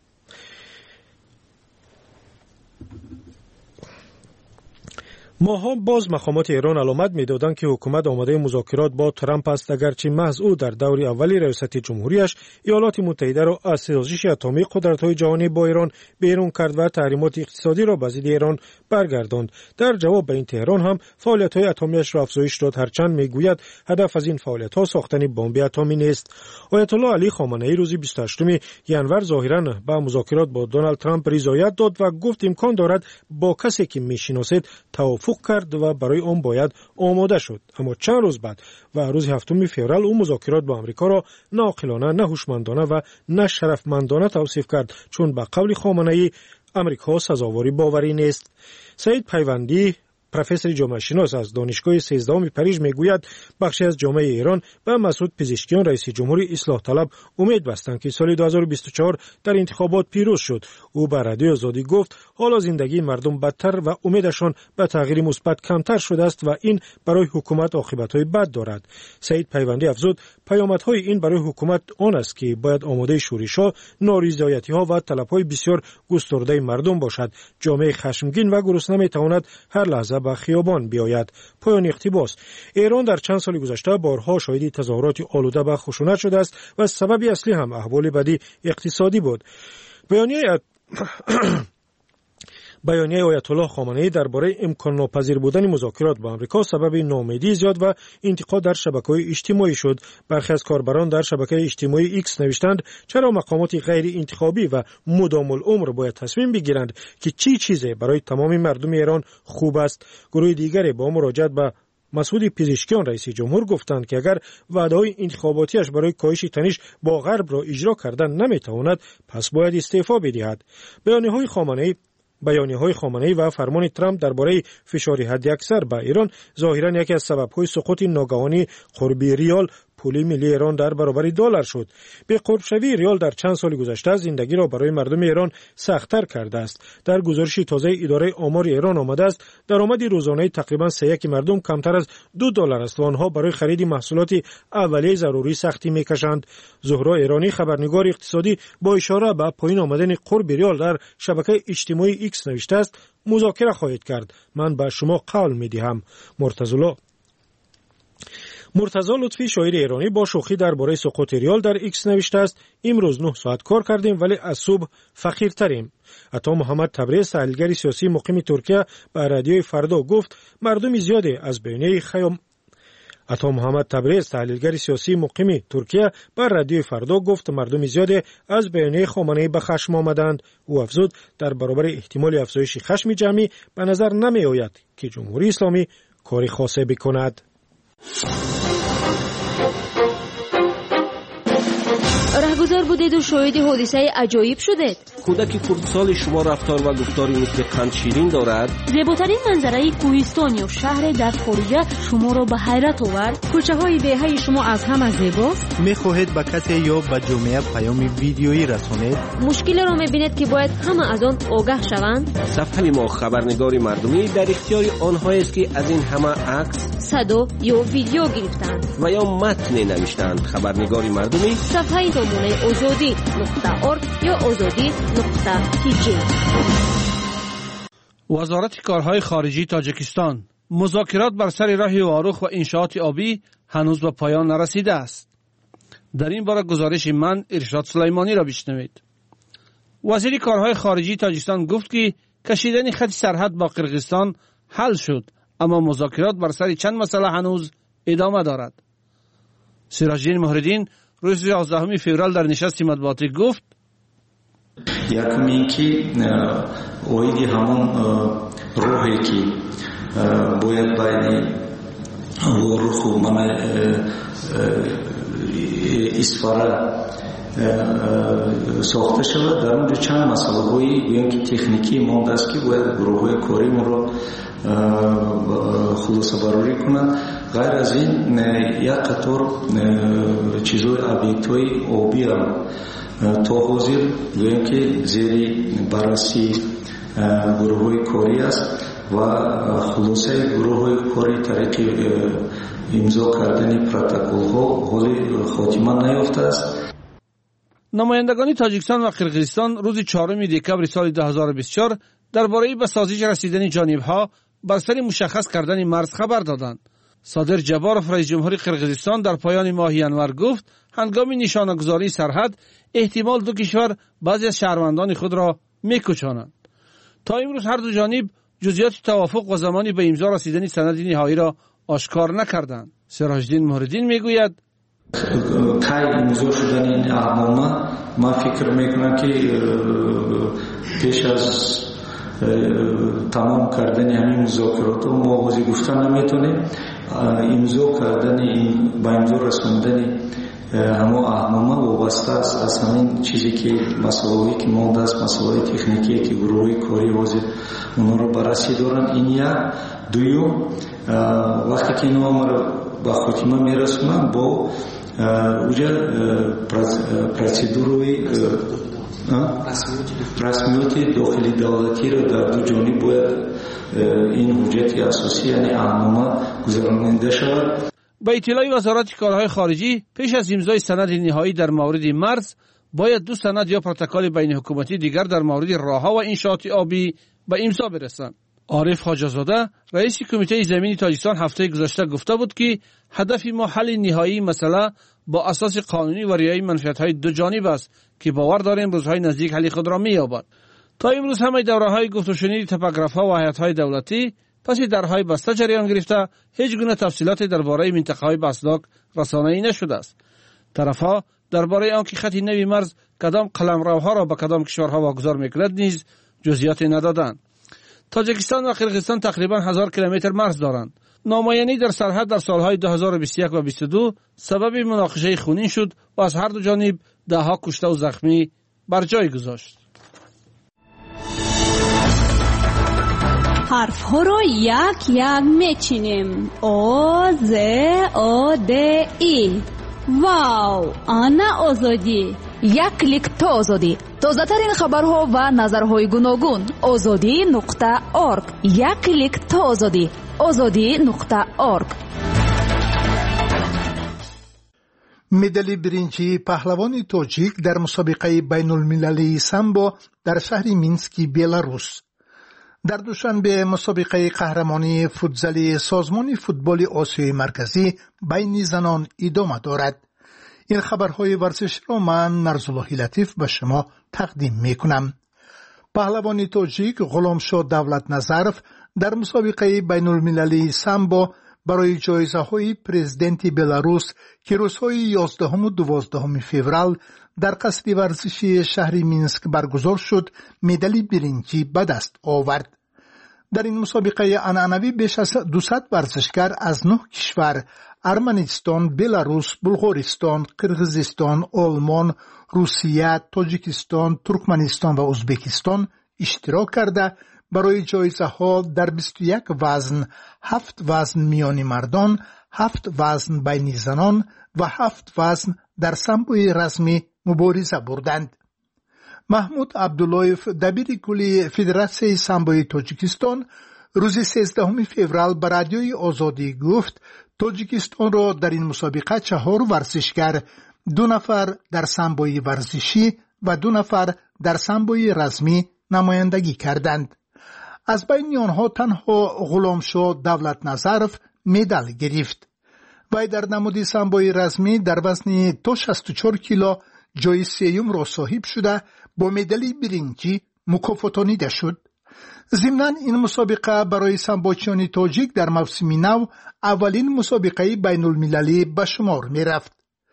ماها باز مقامات ایران علامت می‌دادند که حکومت آماده مذاکرات با ترامپ است اگرچه محض او در دور اولی ریاست جمهوریش ایالات متحده را از سازش اتمی قدرت‌های جهانی با ایران بیرون کرد و تحریمات اقتصادی را به ضد ایران برگرداند. در جواب به این تهران هم فعالیت‌های اتمیش را افزایش داد هرچند می‌گوید هدف از این فعالیت‌ها ساختن بمب اتمی نیست. آیت الله علی خامنه‌ای روز 28 ژانویه ظاهراً به مذاکرات با دونالد ترامپ رضایت داد و گفت امکان دارد با کسی که می‌شناسید توافق کرد و برای آن باید آماده شد. اما چند روز بعد و روز 7 فوریه او مذاکرات با آمریکا را ناعاقلانه، نه هوشمندانه و نه شرفمندانه توصیف کرد چون به قول خامنه‌ای آمریکا سزاوار باوری نیست. سعید پیوندی پروفسور جامعه شناس از دانشگاه 13 پاریس میگوید بخشی از جامعه ایران به مسعود پزشکیان رئیس جمهوری اصلاح طلب امید بستند که سال 2024 در انتخابات پیروز شد. او به رادیوی آزادی گفت حالا زندگی مردم بدتر و امیدشان به تغییر مثبت کمتر شده است و این برای حکومت عاقبت‌های بد دارد. سعید پیوندی افزود پیامدهای این برای حکومت آن است که باید آماده شورش‌ها، نارضایتی‌ها و طلب‌های بسیار گسترده مردم باشد. جامعه خشمگین و گرسنه می‌تواند هر لحظه به خیابان بیاید. پایان اقتباس. ایران در چند سال گذشته بارها شاهد تظاهرات آلوده به خشونت شده است و سبب اصلی هم احوال بدی اقتصادی بود. بیانیه آیت الله خامنه‌ای درباره امکان ناپذیر بودن مذاکرات با آمریکا سبب ناامیدی زیاد و انتقاد در شبکه‌های اجتماعی شد. برخی از کاربران در شبکه اجتماعی ایکس نوشتند چرا مقامات غیر انتخابی و مدام العمر باید تصمیم بگیرند که چی چیزی برای تمام مردم ایران خوب است. گروه دیگری با مراجعت به مسعود پزشکیان رئیس جمهور گفتند که اگر وعده‌های انتخاباتیش برای کاهش تنش با غرب را اجرا کردن نمیتواند پس باید استعفا بدهد. بیانیه‌های خامنه‌ای بیانیه‌های خامنه‌ای و فرمان ترامپ درباره فشار حداکثر به ایران ظاهراً یکی از سبب‌های سقوط ناگهانی قرب ریال پول ملی ایران در برابر دلار شد. به قرب شوی ریال در چند سال گذشته زندگی را برای مردم ایران سخت‌تر کرده است. در گزارش تازه اداره آمار ایران آمده است درآمد روزانه تقریباً 3/1 مردم کمتر از $2 است و آنها برای خرید محصولات اولیه ضروری سختی می‌کشند. زهرا ایرانی خبرنگار اقتصادی با اشاره به پایین آمدن قرب ریال در شبکه اجتماعی ایکس نوشته است مذاکره خواهید کرد. من به شما قول می‌دهم. مرتضی لطفی شاعر ایرانی با شوخی درباره سقوط ریال در ایکس نوشته است امروز 9 ساعت کار کردیم ولی از صبح فقیرتریم. عطا محمد تبریز تحلیلگر سیاسی مقیم ترکیه به رادیوی فردا گفت مردم زیادی از بیانیه خامنه‌ای به خشم آمدند. او افزود در برابر احتمال افزایش خشم جمعی به نظر نمی آید که جمهوری اسلامی کاری خاصی بکند. رهگذر بودید و شاهد حادثه عجایب شدید. کودک کردسال شما رفتار و گفتاری مثل قند شیرین دارد. زیباترین منظره کوهستان یا شهر در خارج شما را به حیرت آورد. کوچه های دهه شما از همه زیباست. میخواهید به کسی یا به جامعه پیام ویدیویی رسانید؟ مشکل را میبینید که باید همه از آن آگاه شوند. صفحه ما خبرنگاری مردمی در اختیار آنهایی است که از این همه عکس، صدا یا ویدیو گرفتند و یا متن نوشتند. خبرنگاری مردمی صفحه دامنه azadi.org یا azadi.tj. وزارت کارهای خارجی تاجیکستان مذاکرات بر سر راه واروخ و انشاءات آبی هنوز به پایان نرسیده است. در این باره گزارش من ارشاد سلیمانی را بشنوید. وزیر کارهای خارجی تاجیکستان گفت که کشیدن خط سرحد با قرقیزستان حل شد اما مذاکرات بر سر چند مسئله هنوز ادامه دارد. سراج‌الدین مهردین روز 11 فوریه در نشست مطبوعاتی گفت یکم اینکه اویدی همون روحی که باید بین واروخ و من اسفاره ساخته شود. در اونجا چند مسئله هایی گویم که تکنیکی مانده است که باید گروه های کاری ما را خلاصه براری کنند. غیر از این یک قطار چیزهای ابیکت های آبی هم تا حاضر گویم که زیر بررسی گروه های کاری است و خلاصه گروه های کاری طریق امضا کردن پروتکل ها حالی خاتمه نیافته است. نمایندگان تاجیکستان و قرقیزستان روز 4 دکمبر سال 2024 درباره به سازش رسیدن جانبها بر سر مشخص کردن مرز خبر دادند. صادر جباروف رئیس جمهور قرقیزستان در پایان ماه ینور گفت هنگام نشانه‌گذاری سرحد احتمال دو کشور بعضی از شهروندان خود را می‌کشانند. تا امروز هر دو جانب جزئیات توافق و زمانی به امضا رسیدن سند نهایی را آشکار نکردند. سراج‌الدین مهردین میگوید کی امضا شدن این اعمال ما فکر میکنم که پیش از تمام کردن همین مذاکرات ما واضح گفتن نمیتونه امضا کردن این با امضا رسوندن همه احنامه وابسته است از همین چیزی که مسائلی که مانده است مسائل تکنیکی که گروهی کاری واضح اونا رو بررسی دارن. این یک دوم وقتی که اینا ما رو به خاتمه میرسونن با اوجا پروسیدوروی رسمیات داخلی دولتی را در دو جانب باید این حجت اساسی یعنی احنامه گذراننده شود. با اطلاع وزارت کارهای خارجی پیش از امضای سند نهایی در مورد مرز باید دو سند یا پروتکل بین حکومتی دیگر در مورد راهها و انشاءات آبی به امضا برسند. عارف حاجزاده رئیس کمیته زمینی تاجیکستان هفته گذشته گفته بود که هدف ما حل نهایی مسئله با اساس قانونی و رعایت منفعت‌های دو جانب است که باور داریم روزهای نزدیک حل خود را می‌یابد. تا امروز همه دوره‌های گفت و شنید تپوگراف‌ها و هیئت‌های دولتی پس درهای بسته جریان گرفته هیچ گونه تفصیلاتی درباره منطقه‌های بسداک رسانه‌ای نشده است. طرف‌ها درباره آنکه خط نوی مرز کدام قلمروها را به کدام کشورها واگذار می‌کند نیز جزئیاتی ندادند. تاجیکستان و قرقیزستان تقریباً 1000 کیلومتر مرز دارند. نامعینی در سرحد در سالهای 2021 و 2022 سبب مناقشه خونین شد و از هر دو جانب دهها کشته و زخمی بر جای گذاشت. حرف ها رو یک یک میچینیم. او ز او د ای. واو، آنا آزادی. یک کلیک تا آزادی. تازه ترین خبرها و نظرهای گوناگون. azadi.org. یک کلیک تا آزادی. azadi.org. مدال برنجی پهلوان تاجیک در مسابقه بین المللی سامبو در شهر مینسک بلاروس. در دوشنبه مسابقه قهرمانی فوتزالی سازمان فوتبال آسیای مرکزی بین زنان ادامه دارد. این خبرهای ورزش را من مرزالله لطیف به شما تقدیم می کنم. پهلوان تاجیک غلامشاه دولت نظرف در مسابقه بین المللی سامبو برای جایزه های پرزیدنت بلاروس که روزهای 11 و 12 فوریه در قصر ورزشی شهر مینسک برگزار شد مدال برنجی به دست آورد. در این مسابقه عنعنوی بیش از 200 ورزشکار از 9 کشور ارمنستان، بلاروس، بلغارستان، قرغیزستان، آلمان، روسیه، تاجیکستان، ترکمنستان و ازبکستان اشتراک کرده برای جایزه ها در 21 وزن، 7 وزن میان مردان، 7 وزن بین زنان و 7 وزن در سامبوی رسمی مبارزه بردند. محمود عبداللهیف دبیر کلی فدراسیون سامبوی تاجیکستان روز 13 فوریه به رادیوی آزادی گفت تاجیکستان را در این مسابقه 4 ورزشکار، 2 نفر در سامبوی ورزشی و 2 نفر در سامبوی رسمی نمایندگی کردند. از بین آنها تنها غلامشاه دولت نظرف مدال گرفت. وی در نمود سامبوی رسمی در وزن تا 64 کیلو جای سوم را صاحب شده با مدال برنجی مکافاتانیده شد. ضمناً این مسابقه برای سامبوچیان تاجیک در موسم نو اولین مسابقه بین المللی به شمار می رفت.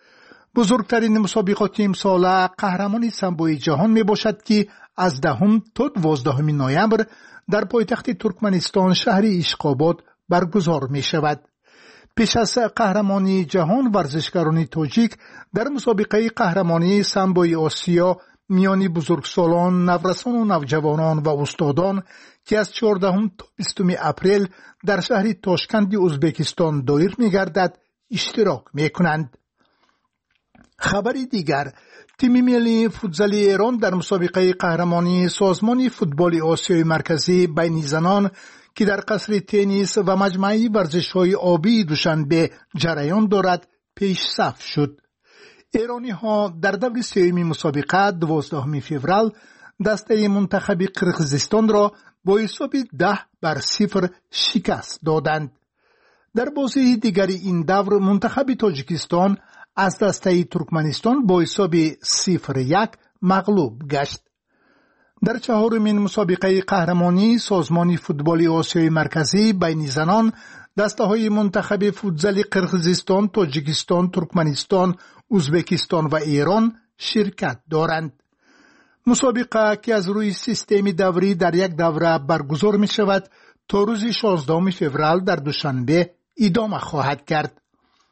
بزرگترین مسابقات امسال قهرمانی سامبوی جهان می باشد که از 10 تا 12 نوامبر در پایتخت ترکمنستان شهر اشقاباد برگزار می شود. پیش از قهرمانی جهان ورزشکاران تاجیک در مسابقه قهرمانی سامبوی آسیا میان بزرگسالان، نورسان و نوجوانان و استادان که از 14 تا 20 اپریل در شهر تاشکند ازبکستان دایر می گردد اشتراک می کنند. خبری دیگر، تیم ملی فوتزال ایران در مسابقه قهرمانی سازمان فوتبال آسیای مرکزی بین زنان که در قصر تنیس و مجمع ورزش‌های آبی دوشنبه جریان دارد پیش صف شد. ایرانی ها در دور سوم مسابقه 12 فوریه دسته منتخب قرغیزستان را با حساب 10-0 شکست دادند. در بازی دیگری این دور منتخب تاجیکستان از دسته ترکمنستان با حساب 0-1 مغلوب گشت. در 4مین مسابقه قهرمانی سازمان فوتبال آسیای مرکزی بین زنان دسته های منتخب فوتزال قرغیزستان، تاجیکستان، ترکمنستان، ازبکستان و ایران شرکت دارند. مسابقه که از روی سیستم دوری در یک دوره برگزار می شود تا روز 16 فوریه در دوشنبه ادامه خواهد کرد.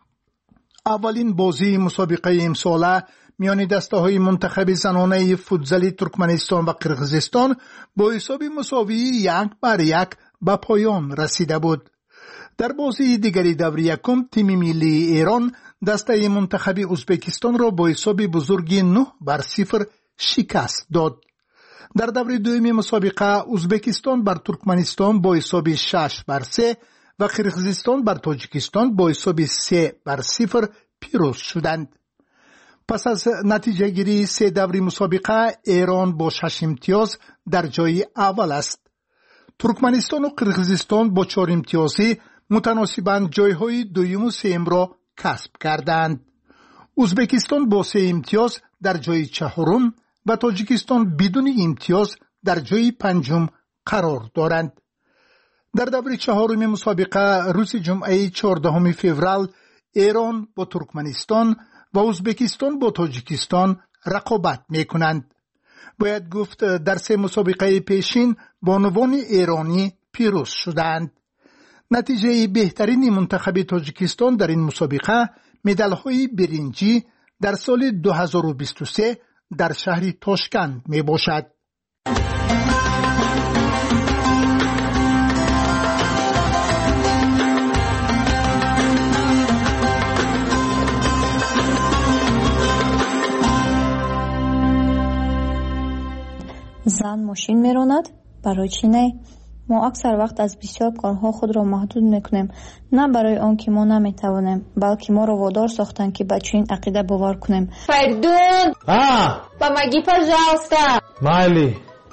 اولین بازی مسابقه امساله میان دسته های منتخب زنانه فوتزال ترکمنستان و قرغیزستان با حساب مساوی 1-1 به پایان رسیده بود. در بازی دیگری دور یکم تیم ملی ایران دسته منتخب ازبکستان را با حساب بزرگی 9-0 شکست داد. در دور دوم مسابقه ازبکستان بر ترکمنستان با حساب 6-3 و قرغیزستان بر تاجیکستان با حساب 3-0 پیروز شدند. پس از نتیجه گیری 3 دور مسابقه ایران با 6 امتیاز در جای اول است. ترکمنستان و قرغیزستان با 4 امتیازی متناسباً جایهای دوم و سوم را کسب کردند. ازبکستان با 3 امتیاز در جای چهارم و تاجیکستان بدون امتیاز در جای پنجم قرار دارند. در دور چهارم مسابقه روز جمعه 14 فوریه ایران با ترکمنستان و ازبکستان با تاجیکستان رقابت می کنند. باید گفت در 3 مسابقه پیشین بانوان ایرانی پیروز شدند. نتیجه بهترین منتخب تاجیکستان در این مسابقه مدال‌های برنجی در سال 2023 در شهر تاشکند می باشد. زن ماشین میراند برای چی نه؟ ما اکثر وقت از بسیار کارها خود را محدود میکنیم، نه برای آن که ما نمیتوانیم، بلکه ما را وادار ساختند که به چنین عقیده باور کنیم. Perdón. Помоги, пожалуйста. Майли.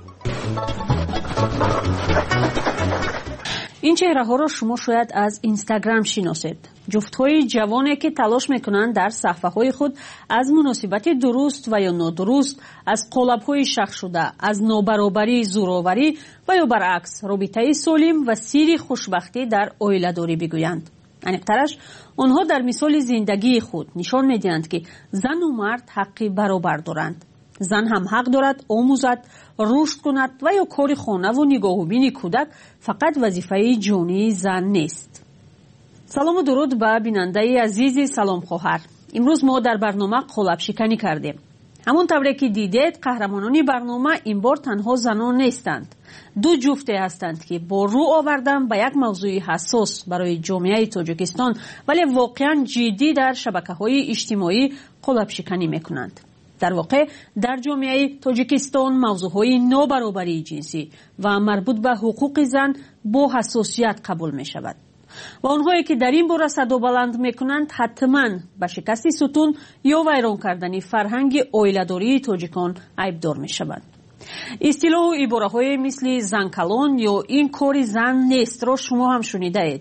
این چهره ها را شما شاید از اینستاگرام شناسید. جفت‌های جوانی که تلاش میکنند در صفحه‌های خود از مناسبت درست و یا نادرست، از قالب‌های شخص شده، از نابرابری، زورآوری و یا برعکس رابطه سالم و سیر خوشبختی در عائله‌داری بگویند. عمیق‌ترش آنها در مثال زندگی خود نشان می‌دهند که زن و مرد حق برابر دارند. زن هم حق دارد آموزد، رشد کند و یا کار خانه و نگاه‌بینی کودک فقط وظیفه جانی زن نیست. سلام و درود به بیننده عزیز سلام خواهر. امروز ما در برنامه قالب شکنی کردیم. همون طوری که دیدید قهرمانان برنامه این بار تنها زنان نیستند. دو جفته هستند که با رو آوردن به یک موضوع حساس برای جامعه تاجیکستان ولی واقعا جدی در شبکه‌های اجتماعی قالب شکنی میکنند. در واقع در جامعه تاجیکستان موضوعهای نابرابری جنسی و مربوط به حقوق زن با حساسیت قبول می شود و آنهایی که در این باره صدا بلند می کنند حتما به شکست ستون یا ویران کردن فرهنگ عائله‌داری تاجیکان عیبدار می شوند. اصطلاح و عباره های مثل زن کلان یا این کار زن نیست را شما هم شنیده اید.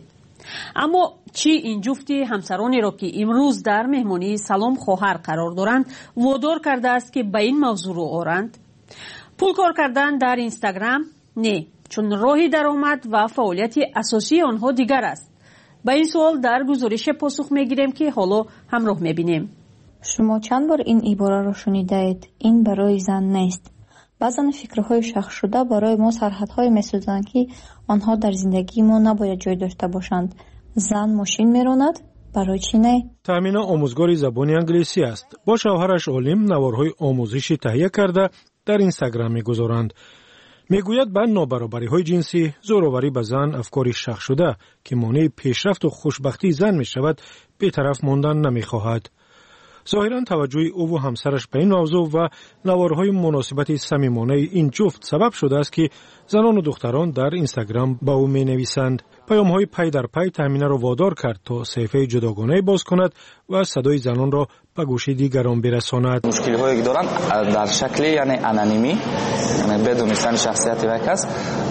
اما چی این جفتی همسرانی را که امروز در مهمانی سلام خواهر قرار دارند وادار کرده است که به این موضوع رو آورند؟ پول کار کردن در اینستاگرام؟ نه، چون راهی درآمد و فعالیت اساسی آنها دیگر است. به این سوال در گزارش پاسخ میگیریم که حالا همراه میبینیم. شما چند بار این عباره را شنیده اید؟ این برای زن نیست. بعضن فکرهای شخص شده برای ما سرحدهای میسازند که آنها در زندگی ما نباید جای داشته باشند. زن ماشین میراند برای چی نه؟ تامینه آموزگار زبان انگلیسی است. با شوهرش عالم نوارهای آموزشی تهیه کرده در اینستاگرام میگذارند. میگوید به نابرابری‌های جنسی، زورآوری به زن افکاری شخص شده که مانع پیشرفت و خوشبختی زن میشود بی‌طرف ماندن نمیخواهد. ظاهراً توجه او و همسرش به این موضوع و نوارهای مناسبت صمیمانه این جفت سبب شده است که زنان و دختران در اینستاگرام با او می‌نویسند. پیام‌های پی در پی تامینه را وادار کرد تا صفحه جداگانه باز کند و صدای زنان را به گوش دیگران برساند. مشکلی که دارن در شکل یعنی انانیمی، یعنی بدون نشان شخصیت یک کس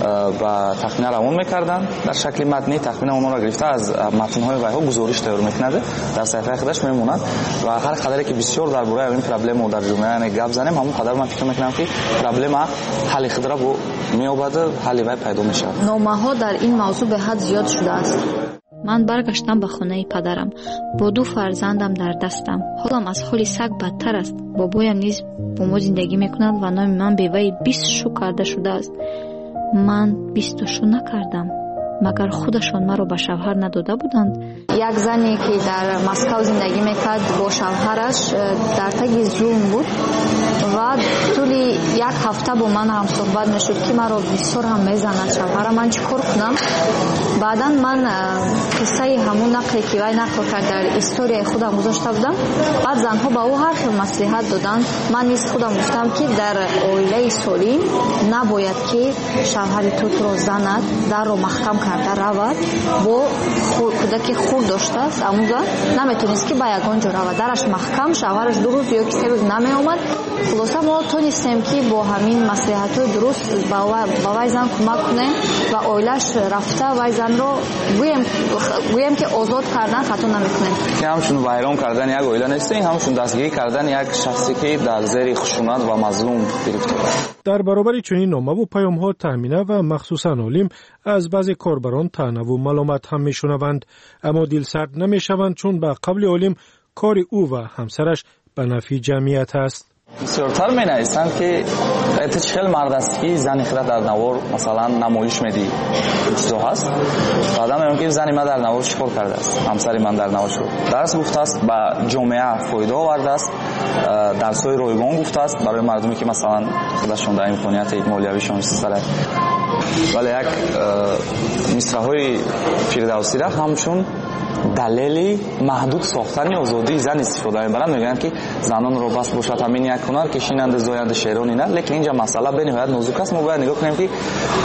و تخمین روان می‌کردن در شکل متنی. تخمین اونها را گرفته از متن‌های ویها گزارش تیار می‌کند، در صفحه خودش میموند و هر قدری که بسیار درباره این پرابلم در جامعه گپ زنیم همون قدر من فکر می‌کنم که پرابلم حل خود را می‌یابد، حل وی پیدا می‌شود. نامه‌ها در این موضوع به حد زیاد شده است. من برگشتم به خانه پدرم با 2 فرزندم در دستم. حالم از حال سگ بدتر است. بابایم نیز با ما زندگی میکند و نام من به وی 20 شو کرده شده است. من 20 شو نکردم. مگر خودشان مرا به شوهر نداده بودند؟ یک زنی که در مسکو زندگی میکرد با شوهرش در تگ زوم بود و طولی 1 هفته با من هم صحبت میشد که مرا بسیار هم میزند شوهرم. من چیکار کنم؟ بعدا من قصه همون نقلی که وی نقل کرد در استوری خودم گذاشته بودم. بعد زنها با او هر خیلی مصلحت دادن. من نیز خودم گفتم که در عائله سالم نباید که شوهر تو را زند، در رو محکم کرده رود. با کودک خورد داشته است اما نمیتونست که با یگان جا رود، درش محکم، شوهرش 2 روز یا 3 روز نمی آمد. خلاصه ما تونستیم که با همین مصلحت‌های درست با وی زن کمک کنیم و عائله‌اش رفته وی زن رو گویم که آزاد کردن خطا نمیکنیم. که همشون ویران کردن یک عائله نیست، همشون دستگیری کردن یک شخصی که در زیر خشونت و مظلوم گرفته است. در برابر چنین نامه و پیام‌ها تامینه و مخصوصاً عالم از بعضی کاربران طعنه و ملامت هم میشنوند، اما دلسرد نمیشوند چون به قبل عالم کار او و همسرش به نفع جمعیت است. بسیارتر می نویسند که اتش خیلی مرد است که زن خود در نوار مثلا نمایش میدی چیزا هست. بعدا میگم که زن من در نوار چیکار کرده است، همسر من در نوار شد درس گفته است، به جامعه فایده آورده است، درس‌های رایگان گفته است برای مردمی که مثلا خودشون در امکانیت مالیویشون سره. ولی یک مصرع‌های فردوسی را همچون دلیلی محدود ساختن آزادی زن استفاده می‌برند. میگن که زنان رو بس باشد همین یک هنر که شیننده زاینده شعرانی نه، لیکن اینجا مسئله به نهایت نازک است. ما باید نگاه کنیم که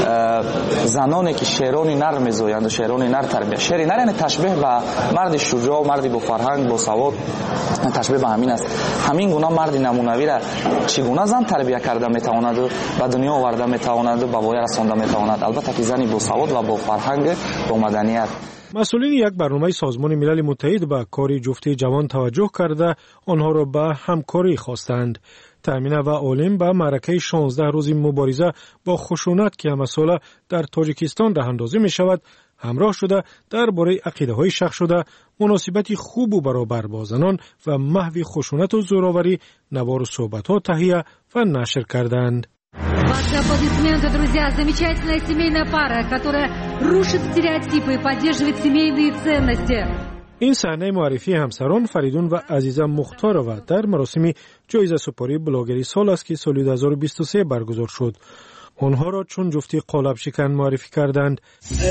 زنانی که شعرانی نر می‌زایند و شعرانی نر تربیت، شعری نر یعنی تشبیه به مرد شجاع، مردی با فرهنگ، با سواد، تشبیه به همین است. همین گونه مرد نمونوی را چگونه زن تربیت کرده میتواند و به دنیا آورده میتواند و به وای رسانده میتواند. البته که زنی با سواد و با فرهنگ، با مدنیت. مسئولین یک برنامه سازمان ملل متحد به کار جفتی جوان توجه کرده آنها را به همکاری خواستند. تامین و عالم به معرکه 16 روزی مبارزه با خشونت که همه ساله در تاجیکستان راه اندازی می شود همراه شده درباره عقیده های شخص шуда مناسبتی خوب و برابر با زنان و محو خشونت و زورآوری نوار صحبت‌ها تهیه و نشر کردند. Ваши аплодисменты, друзья, замечательная семейная пара, которая рушит стереотипы и поддерживает семейные ценности. این صحنه معرفی همسران فریدون و عزیزه مختارова در مراسم جایزه سپاری بلاگری سال است که سال 2023 برگزار شد. آنها را چون جفتی قالب شکن معرفی کردند.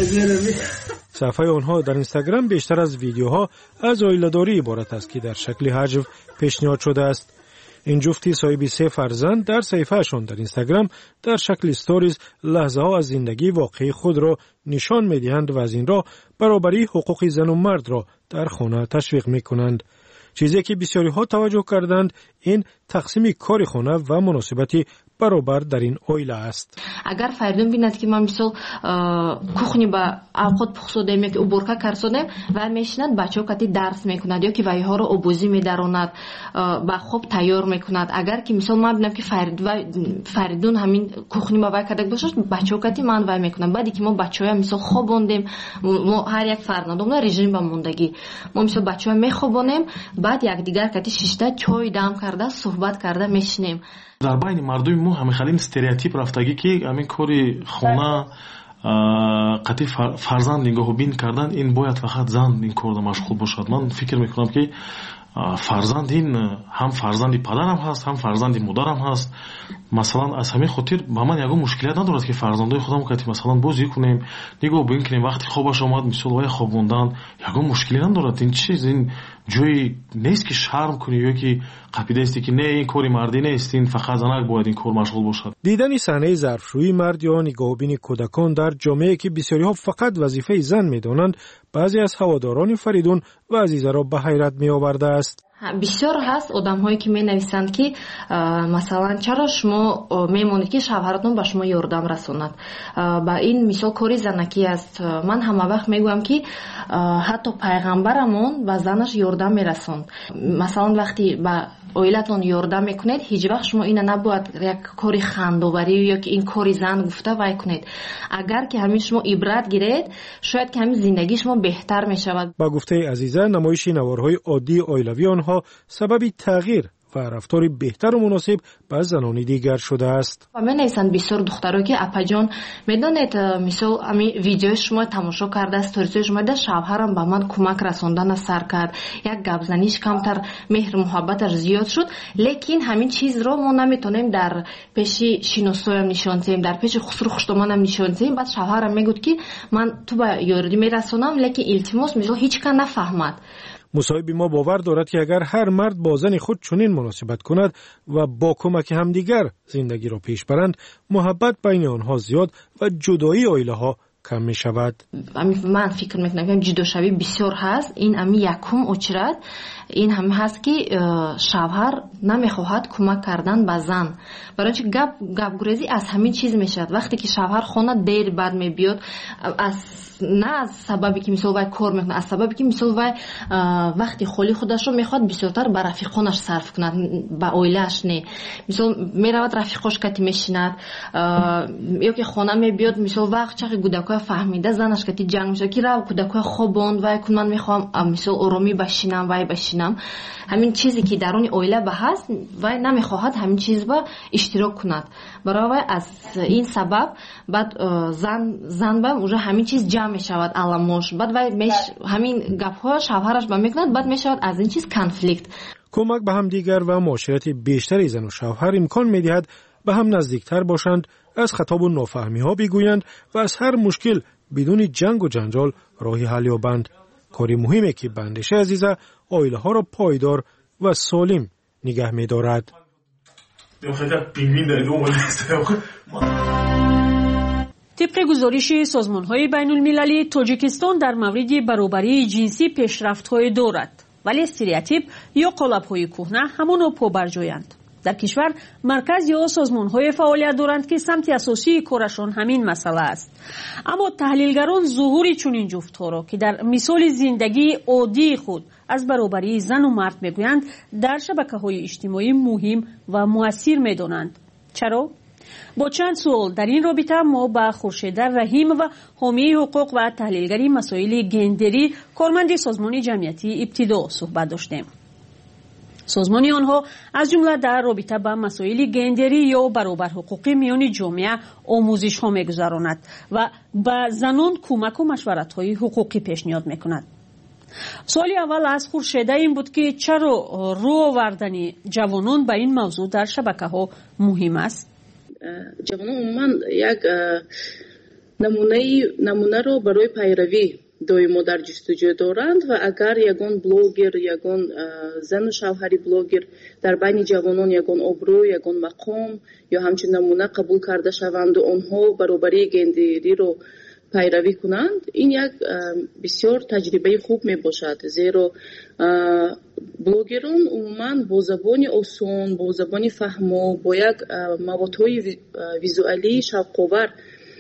صفحه آنها در اینستاگرام بیشتر از ویدیوها از عائله‌داری عبارت است که در شکل هجو پیشنهاد شده است. این جفتی صاحب 3 فرزند در صفحه‌شان در اینستاگرام در شکل استوریز لحظه ها از زندگی واقعی خود را نشان می‌دهند و از این راه برابری حقوق زن و مرد را در خانه تشویق می‌کنند. چیزی که بسیاری ها توجه کردند این تقسیم کار خانه و مناسبتی برابر در این عائله است. اگر فریدون بیند که من مثلا کухни با اوقات پخ سودیم یا که уборка کردیم و میشنند بچه‌ها کتی درس میکنند یا که وایها رو آبوزی میداروند با خوب تیار میکند. اگر که مثلا من ببینم که فریدون همین کухни با وای کرده باشه بچه‌ها کتی من وای میکنم. بعدی که ما بچه‌ها مثلا خوابوندیم ما هر یک فرزندمون رژیم با موندگی ما مثلا بچه‌ها میخوابونیم بعد یک دیگر کتی شیشته چای دم کرده صحبت کرده میشنیم. در بین مردم ما همه خیلی استریوتیپ رفتگی که همین کاری خونه قطعی فرزند نگاه بین کردن این باید فقط زن این کار مشغول باشد. من فکر میکنم که فرزند این هم فرزندی پدرم هست هم فرزندی مادرم هست. مثلا از همین خاطر با من یگو مشکلیت ندارد که فرزندای خودم که مثلا بازی کنیم نگاه بین کنیم وقتی خوابش آمد مثلا وای خوابوندن یگو مشکلی ندارد. این چیز این جوی نیست که شرم کنی یا که قاعده است که نه این کاری مردی نیست این فقط زنک باید این کار مشغول باشد. دیدن صحنه ظرفشویی مرد یا نگاهبین کودکان در جامعه که بسیاری ها فقط وظیفه زن میدانند بعضی از هواداران فریدون و عزیزه را به حیرت می آورده است. بسیار هست آدم هایی که می نویسند که مثلا چرا شما میمونید که شوهرتون به شما یاردم رسوند. با این مثال کاری زنکی است. من همه وقت میگویم که حتی پیغمبرمون به زنش یاردم میرسوند. مثلا وقتی به عائلتون یاردم میکنید هیچ وقت شما اینو نباید یک کاری خندوبری یا که این کاری زن گفته وای کنید. اگر که همین شما عبرت گیرید شاید که همین زندگی شما بهتر میشود. با گفته عزیزه نمایش نوارهای عادی عائلوی آنها سبب تغییر و رفتار بهتر و مناسب با زنان دیگر شده است. و من نویسند بسیار دخترها که اپا جان میدونید مثلا همین ویدیو شما تماشا کرده استوریز شما ده شوهرم به من کمک رسوندن سر کرد یک گپ زنیش کمتر مهر محبتش زیاد شد لیکن همین چیز رو ما نمیتونیم در پیش شینوسویم نشون دهیم در پیش خسرو خوشتمانم نشون دهیم. بعد شوهرم میگفت که من تو به یاردی میرسونم لیکن التماس مثلا هیچ کس نفهمد. مصاحب ما باور دارد که اگر هر مرد با زن خود چنین مناسبت کند و با کمک همدیگر زندگی را پیش برند محبت بین آنها زیاد و جدایی عائله ها کم می شود. من فکر میکنم که جداشوی بسیار هست. این امی یکم اچرد این هم هست که شوهر نمیخواهد کمک کردن به زن برای اینکه گپ گریزی از همین چیز میشد. وقتی که شوهر خانه دیر بعد میبیاد نه از سببی که مثلا وای کار میکنه از سببی که مثلا وای وقتی خالی خودش رو میخواد بسیارتر به رفیقانش صرف کند به عائله‌اش نه. مثلا میرود رفیقاش کتی میشیند یا که خانه میبیاد مثلا وقت چقدر کودکای فهمیده زنش کتی جنگ میشه که رو کودکای خوابوند وای کن من میخوام مثلا آرامی بشینم وای بشینم. همین چیزی که درون عائله به هست وای نمیخواهد همین چیز با اشتراک کند. برای از این سبب بعد زن با اونجا همین چیز جمع میشود علامش بعد وای همین گپ‌ها شوهرش با میکند بعد میشود از این چیز کنفلیکت. کمک به هم دیگر و معاشرت بیشتر زن و شوهر امکان میدهد به هم نزدیکتر باشند از خطاب و نافهمی ها بگویند و از هر مشکل بدون جنگ و جنجال راهی حل یابند. کاری مهمه که به اندیشه عزیزه آیله ها را پایدار و سالم نگه می دارد. طبق گزارش سازمان‌های بین‌المللی، تاجیکستان در مورد برابری جنسی پیشرفت‌های دارد، ولی استریوتیپ یا قالب‌های کهنه همانا پابرجایند. در کشور مرکز یا سازمان‌های فعالیت دارند که سمت اساسی کارشان همین مسئله است. اما تحلیلگران ظهور چنین جفت‌ها را که در مثال زندگی عادی خود از برابری زن و مرد میگویند در شبکه‌های اجتماعی مهم و مؤثر می‌دانند. چرا؟ با چند سوال در این رابطه ما با خورشید رحیم و حامی حقوق و تحلیلگری مسائل گندری کارمند سازمان جمعیتی ابتدا صحبت داشتیم. سازمان آنها از جمله در رابطه با مسائل گندری یا برابر حقوقی میان جامعه آموزش ها میگذراند و به زنان کمک و مشورت های حقوقی پیشنهاد میکند. سوالی اول از خورشید این بود که چرا رو آوردن جوانان به این موضوع در شبکه ها مهم است؟ جوانان عموما یک نمونه رو برای پیروی دویما در جستجو دارند و اگر یگان بلوگر، یگان زن و شوهری بلوگر در بین جوانان یگان ابرو، یگان مقام یا همچنین نمونه قبول کرده شوند و آنها برابری گندری رو پیروی کنند، این یک بسیار تجربه خوب می باشد، زیرا بلوگران عموما با زبان آسان، با زبان فهمو، با یک موادهای ویزوالی شوق‌آور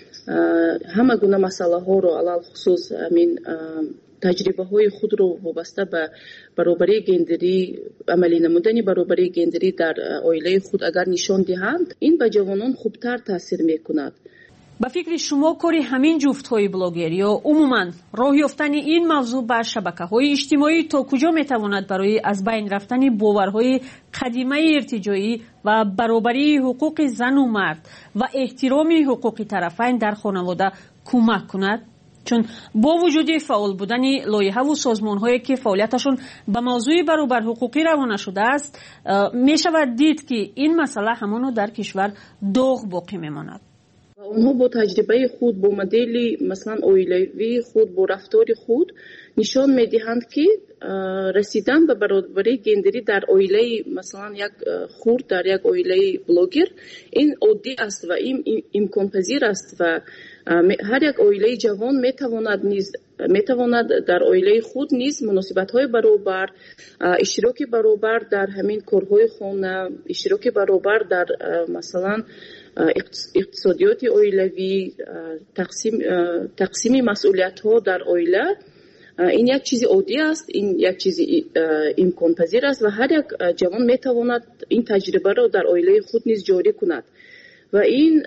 همه گونه مسئله ها رو علل خصوص همین تجربه های خود رو وابسته به برابری گندری، عملی نمودن برابری گندری در عائله خود اگر نشان دهند، این به جوانان خوبتر تاثیر میکند. به فکر شما کاری همین جفت‌های بلاگر یا عموماً راه یافتن این موضوع بر شبکه‌های اجتماعی تا کجا می‌تواند برای از بین رفتن باورهای قدیمی ارتجاعی و برابری حقوق زن و مرد و احترام حقوق طرفین در خانواده کمک کند؟ چون با وجود فعال بودن لایحه و سازمان‌هایی که فعالیتشون به موضوع برابر حقوقی روانه شده است، می‌شود دید که این مسئله همانو در کشور داغ باقی می‌ماند. اونها با تجربه خود، با مدل مثلا عائلوی خود، با رفتار خود نشان میدهند که رسیدن به برابری گندری در عائله مثلا یک خرد، در یک عائله بلوگر، این عادی است و این امکان پذیر است و هر یک عائله جوان میتواند در عائله خود نیز مناسبت‌های برابر، اشتراک برابر در همین کارهای خانه، اشتراک برابر در مثلا اقتصادیات عائلوی، تقسیم مسئولیت‌ها در عائله، این یک چیز عادی است، این یک چیز امکان پذیر است و هر یک جوان میتواند این تجربه را در عائله خود نیز جاری کند. و این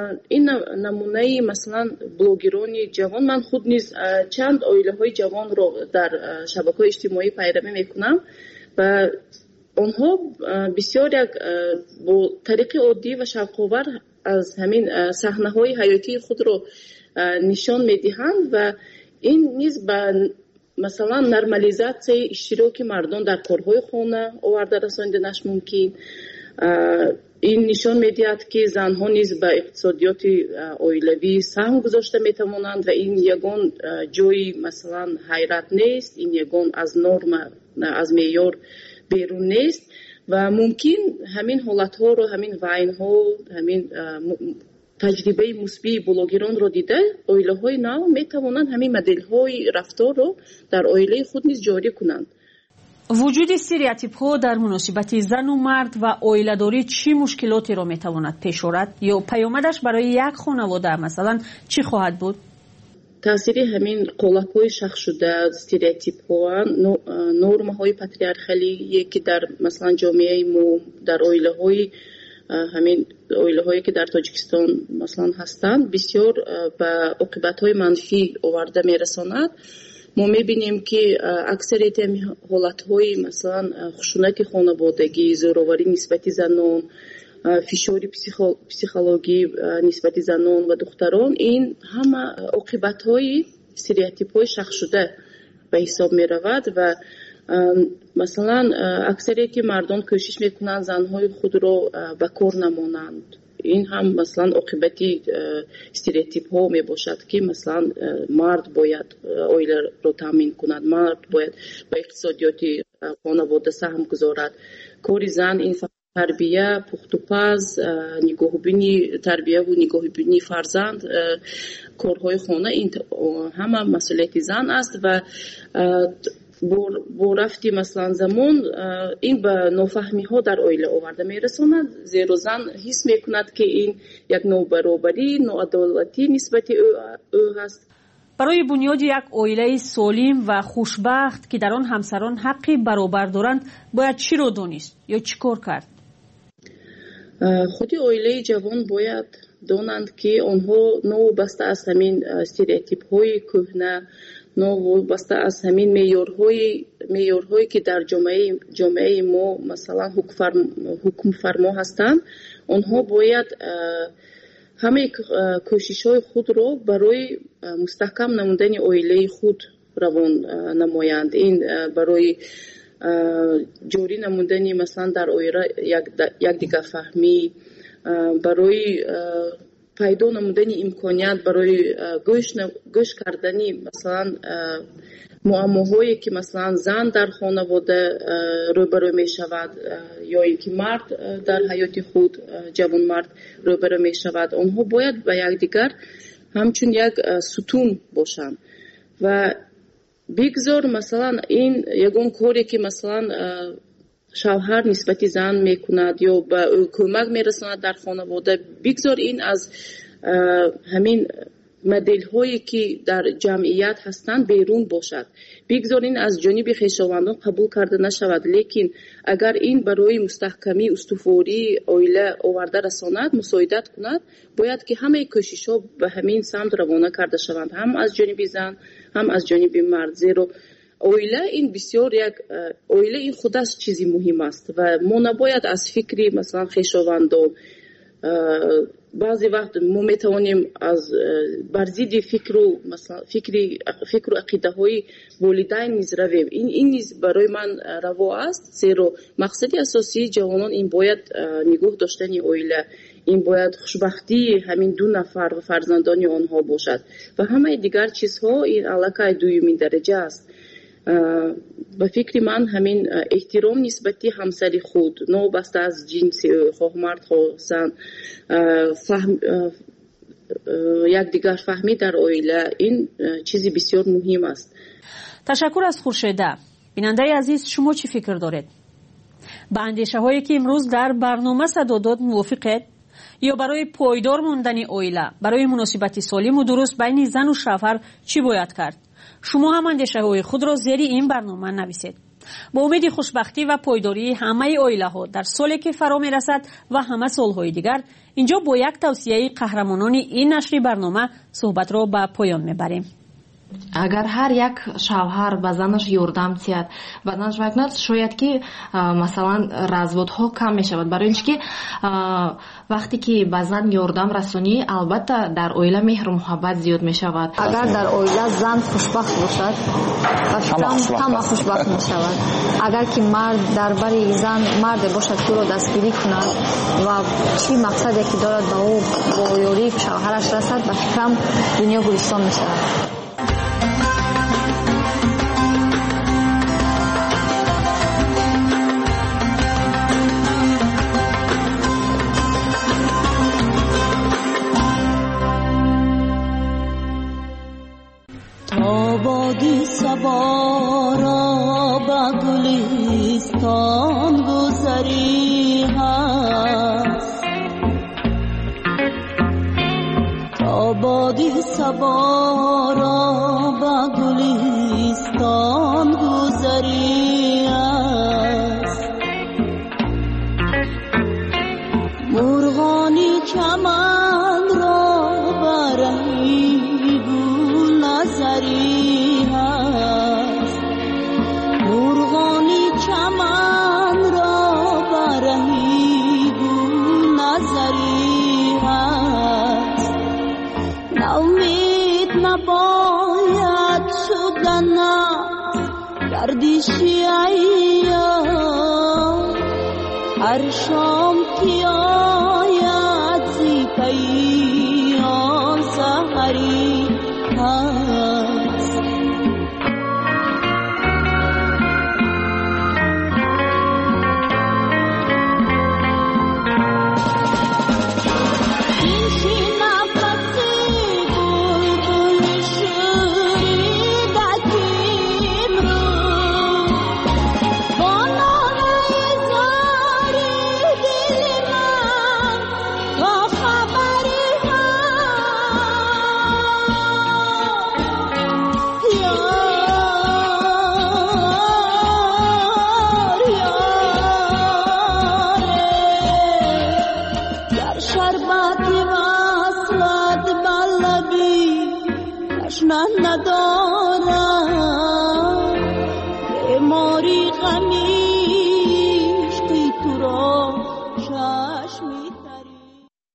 نمونه مثلا بلوگران جوان، من خود نیز چند عائله‌های جوان را در شبکه‌های اجتماعی پیروی میکنم و آنها بسیار یک با طریق عادی و شوق‌آور از همین صحنه‌های حیاتی خود را نشان میدهند و این نیز به مثلا نرمالیزاسیون اشتراک مردم در کارهای خانه آورده رساندنش ممکن. این نشان میدهد که زنها نیز به اقتصادیات عائلوی سهم گذاشته میتوانند و این یگان جای مثلا حیرت نیست، این یگان از نرم، از معیار بیرون نیست و ممکن همین حالتها رو، همین وعینها، همین تجربه مثبت بلوگران رو دیده عائله‌های نو میتوانند همین مدل‌های رفتار رو در عائله خود نیز جاری کنند. وجود استریوتیپ‌ها در مناسبت زن و مرد و عائله‌داری چه مشکلاتی را میتواند پیش آورد یا پیامدش برای یک خانواده مثلا چی خواهد بود؟ تاثیر همین قالب‌های شخص شده، استریوتیپ‌ها، نرم‌های پاتریارخالی که در مثلا جامعه ما، در عائله‌های همین عائله‌هایی که در تاجیکستان مثلا هستند بسیار به عاقبت‌های منفی آورده میرساند. ما می‌بینیم که اکثریت حالت‌های مثلا خشونت خانوادگی، زورآوری نسبت زنان، فشار پسیخولوژی نسبت زنان و دختران، این همه عاقبت‌های استریوتیپ‌های شخص شده به حساب می‌رود و مثلا اکثریت مردم کوشش میکنند زنهای خود را به کار نمانند. این هم مثلا عاقبتی استریوتیپ ها می باشد که مثلا مرد باید اویله رو تامین کند، مرد باید به اقتصادیات خانواده سهم گذارد. کاری زن این تربیه، پخت و پز، نگاهبینی تربیه و نگاهبینی فرزند، کارهای خانه، این همه مسئولیت زن است و با رفتی مثلا زمان این به نافهمی ها در عائله آورده میرساند، زیرا زن حس میکند که این یک نابرابری، ناعدالتی نسبت او هست. برای بنیاد یک عائله سالم و خوشبخت که در آن همسران حقی برابر دارند باید چی رو دانست یا چی کار کرد؟ خودی عائله جوان باید دانند که آنها نوابسته از همین استریوتیپ های کهنه، نوابسته از همین معیارهایی که در جامعه ما مثلا حکم فرما هستند، آنها باید همه کوشش های خود را برای مستحکم نمودن عائله خود روان نمایند. این برای جوری نمودن مثلا در عائله یک دیگر فهمی، برای پیدا نمودن امکانیت برای گوش کردنی مثلا معماهایی که مثلا زن در خانواده روبرو می شود یا اینکه مرد در حیات خود، جوان مرد روبرو می شود، آنها باید به یکدیگر همچون یک ستون باشند و بگذار مثلا این یگان کاری که مثلا شوهر نسبت زن میکند یا به کمک میرساند در خانواده، بگذار این از همین مدل هایی که در جمعیت هستند بیرون باشد، بگذار این از جانب خویشاوندان قبول کرده نشود. لیکن اگر این برای مستحکمی استواری عائله آورده رساند، مساعدت کند، باید که همه کوشش ها به همین سمت روانه کرده شوند، هم از جانب زن هم از جانب مرد. زیرا عائله این بسیار یک عائله این خودش چیزی مهم است و ما نباید از فکری مثلا خویشاوندان بعضی وقت ما میتوانیم از برزید فکر و عقیده های والدین نیز رویم. این نیز برای من روا است، زیرا مقصد اساسی جوانان این باید نگاه داشتن عائله، این باید خوشبختی همین دو نفر و فرزندان آنها باشد و همه دیگر چیزها این علاقه دومین درجه است. به فکر من همین احترام نسبتی همسری خود، نوبسته از جنس خواه مرد خواه زن، یک دیگر فهمی در عائله، این چیزی بسیار مهم است. تشکر از خورشیده. بیننده عزیز، شما چی فکر دارید؟ با اندیشه هایی که امروز در برنامه صدا داد موافقید؟ یا برای پایدار موندن عائله، برای مناسبت سالم و درست بین زن و شوهر چی باید کرد؟ شما هم اندیشه‌های خود را زیر این برنامه نویسید. با امید خوشبختی و پایداری همه عائله‌ها در سالی که فرا می‌رسد و همه سال‌های دیگر، اینجا با یک توصیه قهرمانان این نشر برنامه صحبت را به پایان می‌بریم. اگر هر یک شوهر به زنش یاردم تیاد و زنش وقت شاید که مثلا разводها کم می شود، برای اینکه وقتی که به زن یاردم رسونی البته در عائله مهر و محبت زیاد می شود. اگر در عائله زن خوشبخت باشد همه خوشبخت می شود. اگر که مرد درباره زن مرد باشد که او دستگیری کند و چی مقصدی که دارد به او با یاری شوهرش رسد، به فکرم دنیا گلستان می شود. آبادی صبا را به گلستان گذری هست، آبادی صبا را به گلستان گذری هست، مرغانی چمن را برهی نظری هست، مرغانی چمن را برهی نظری هست، نومید نباید شدن گردشی ایام، هر شام که آید ای آن سحری هست. ندارم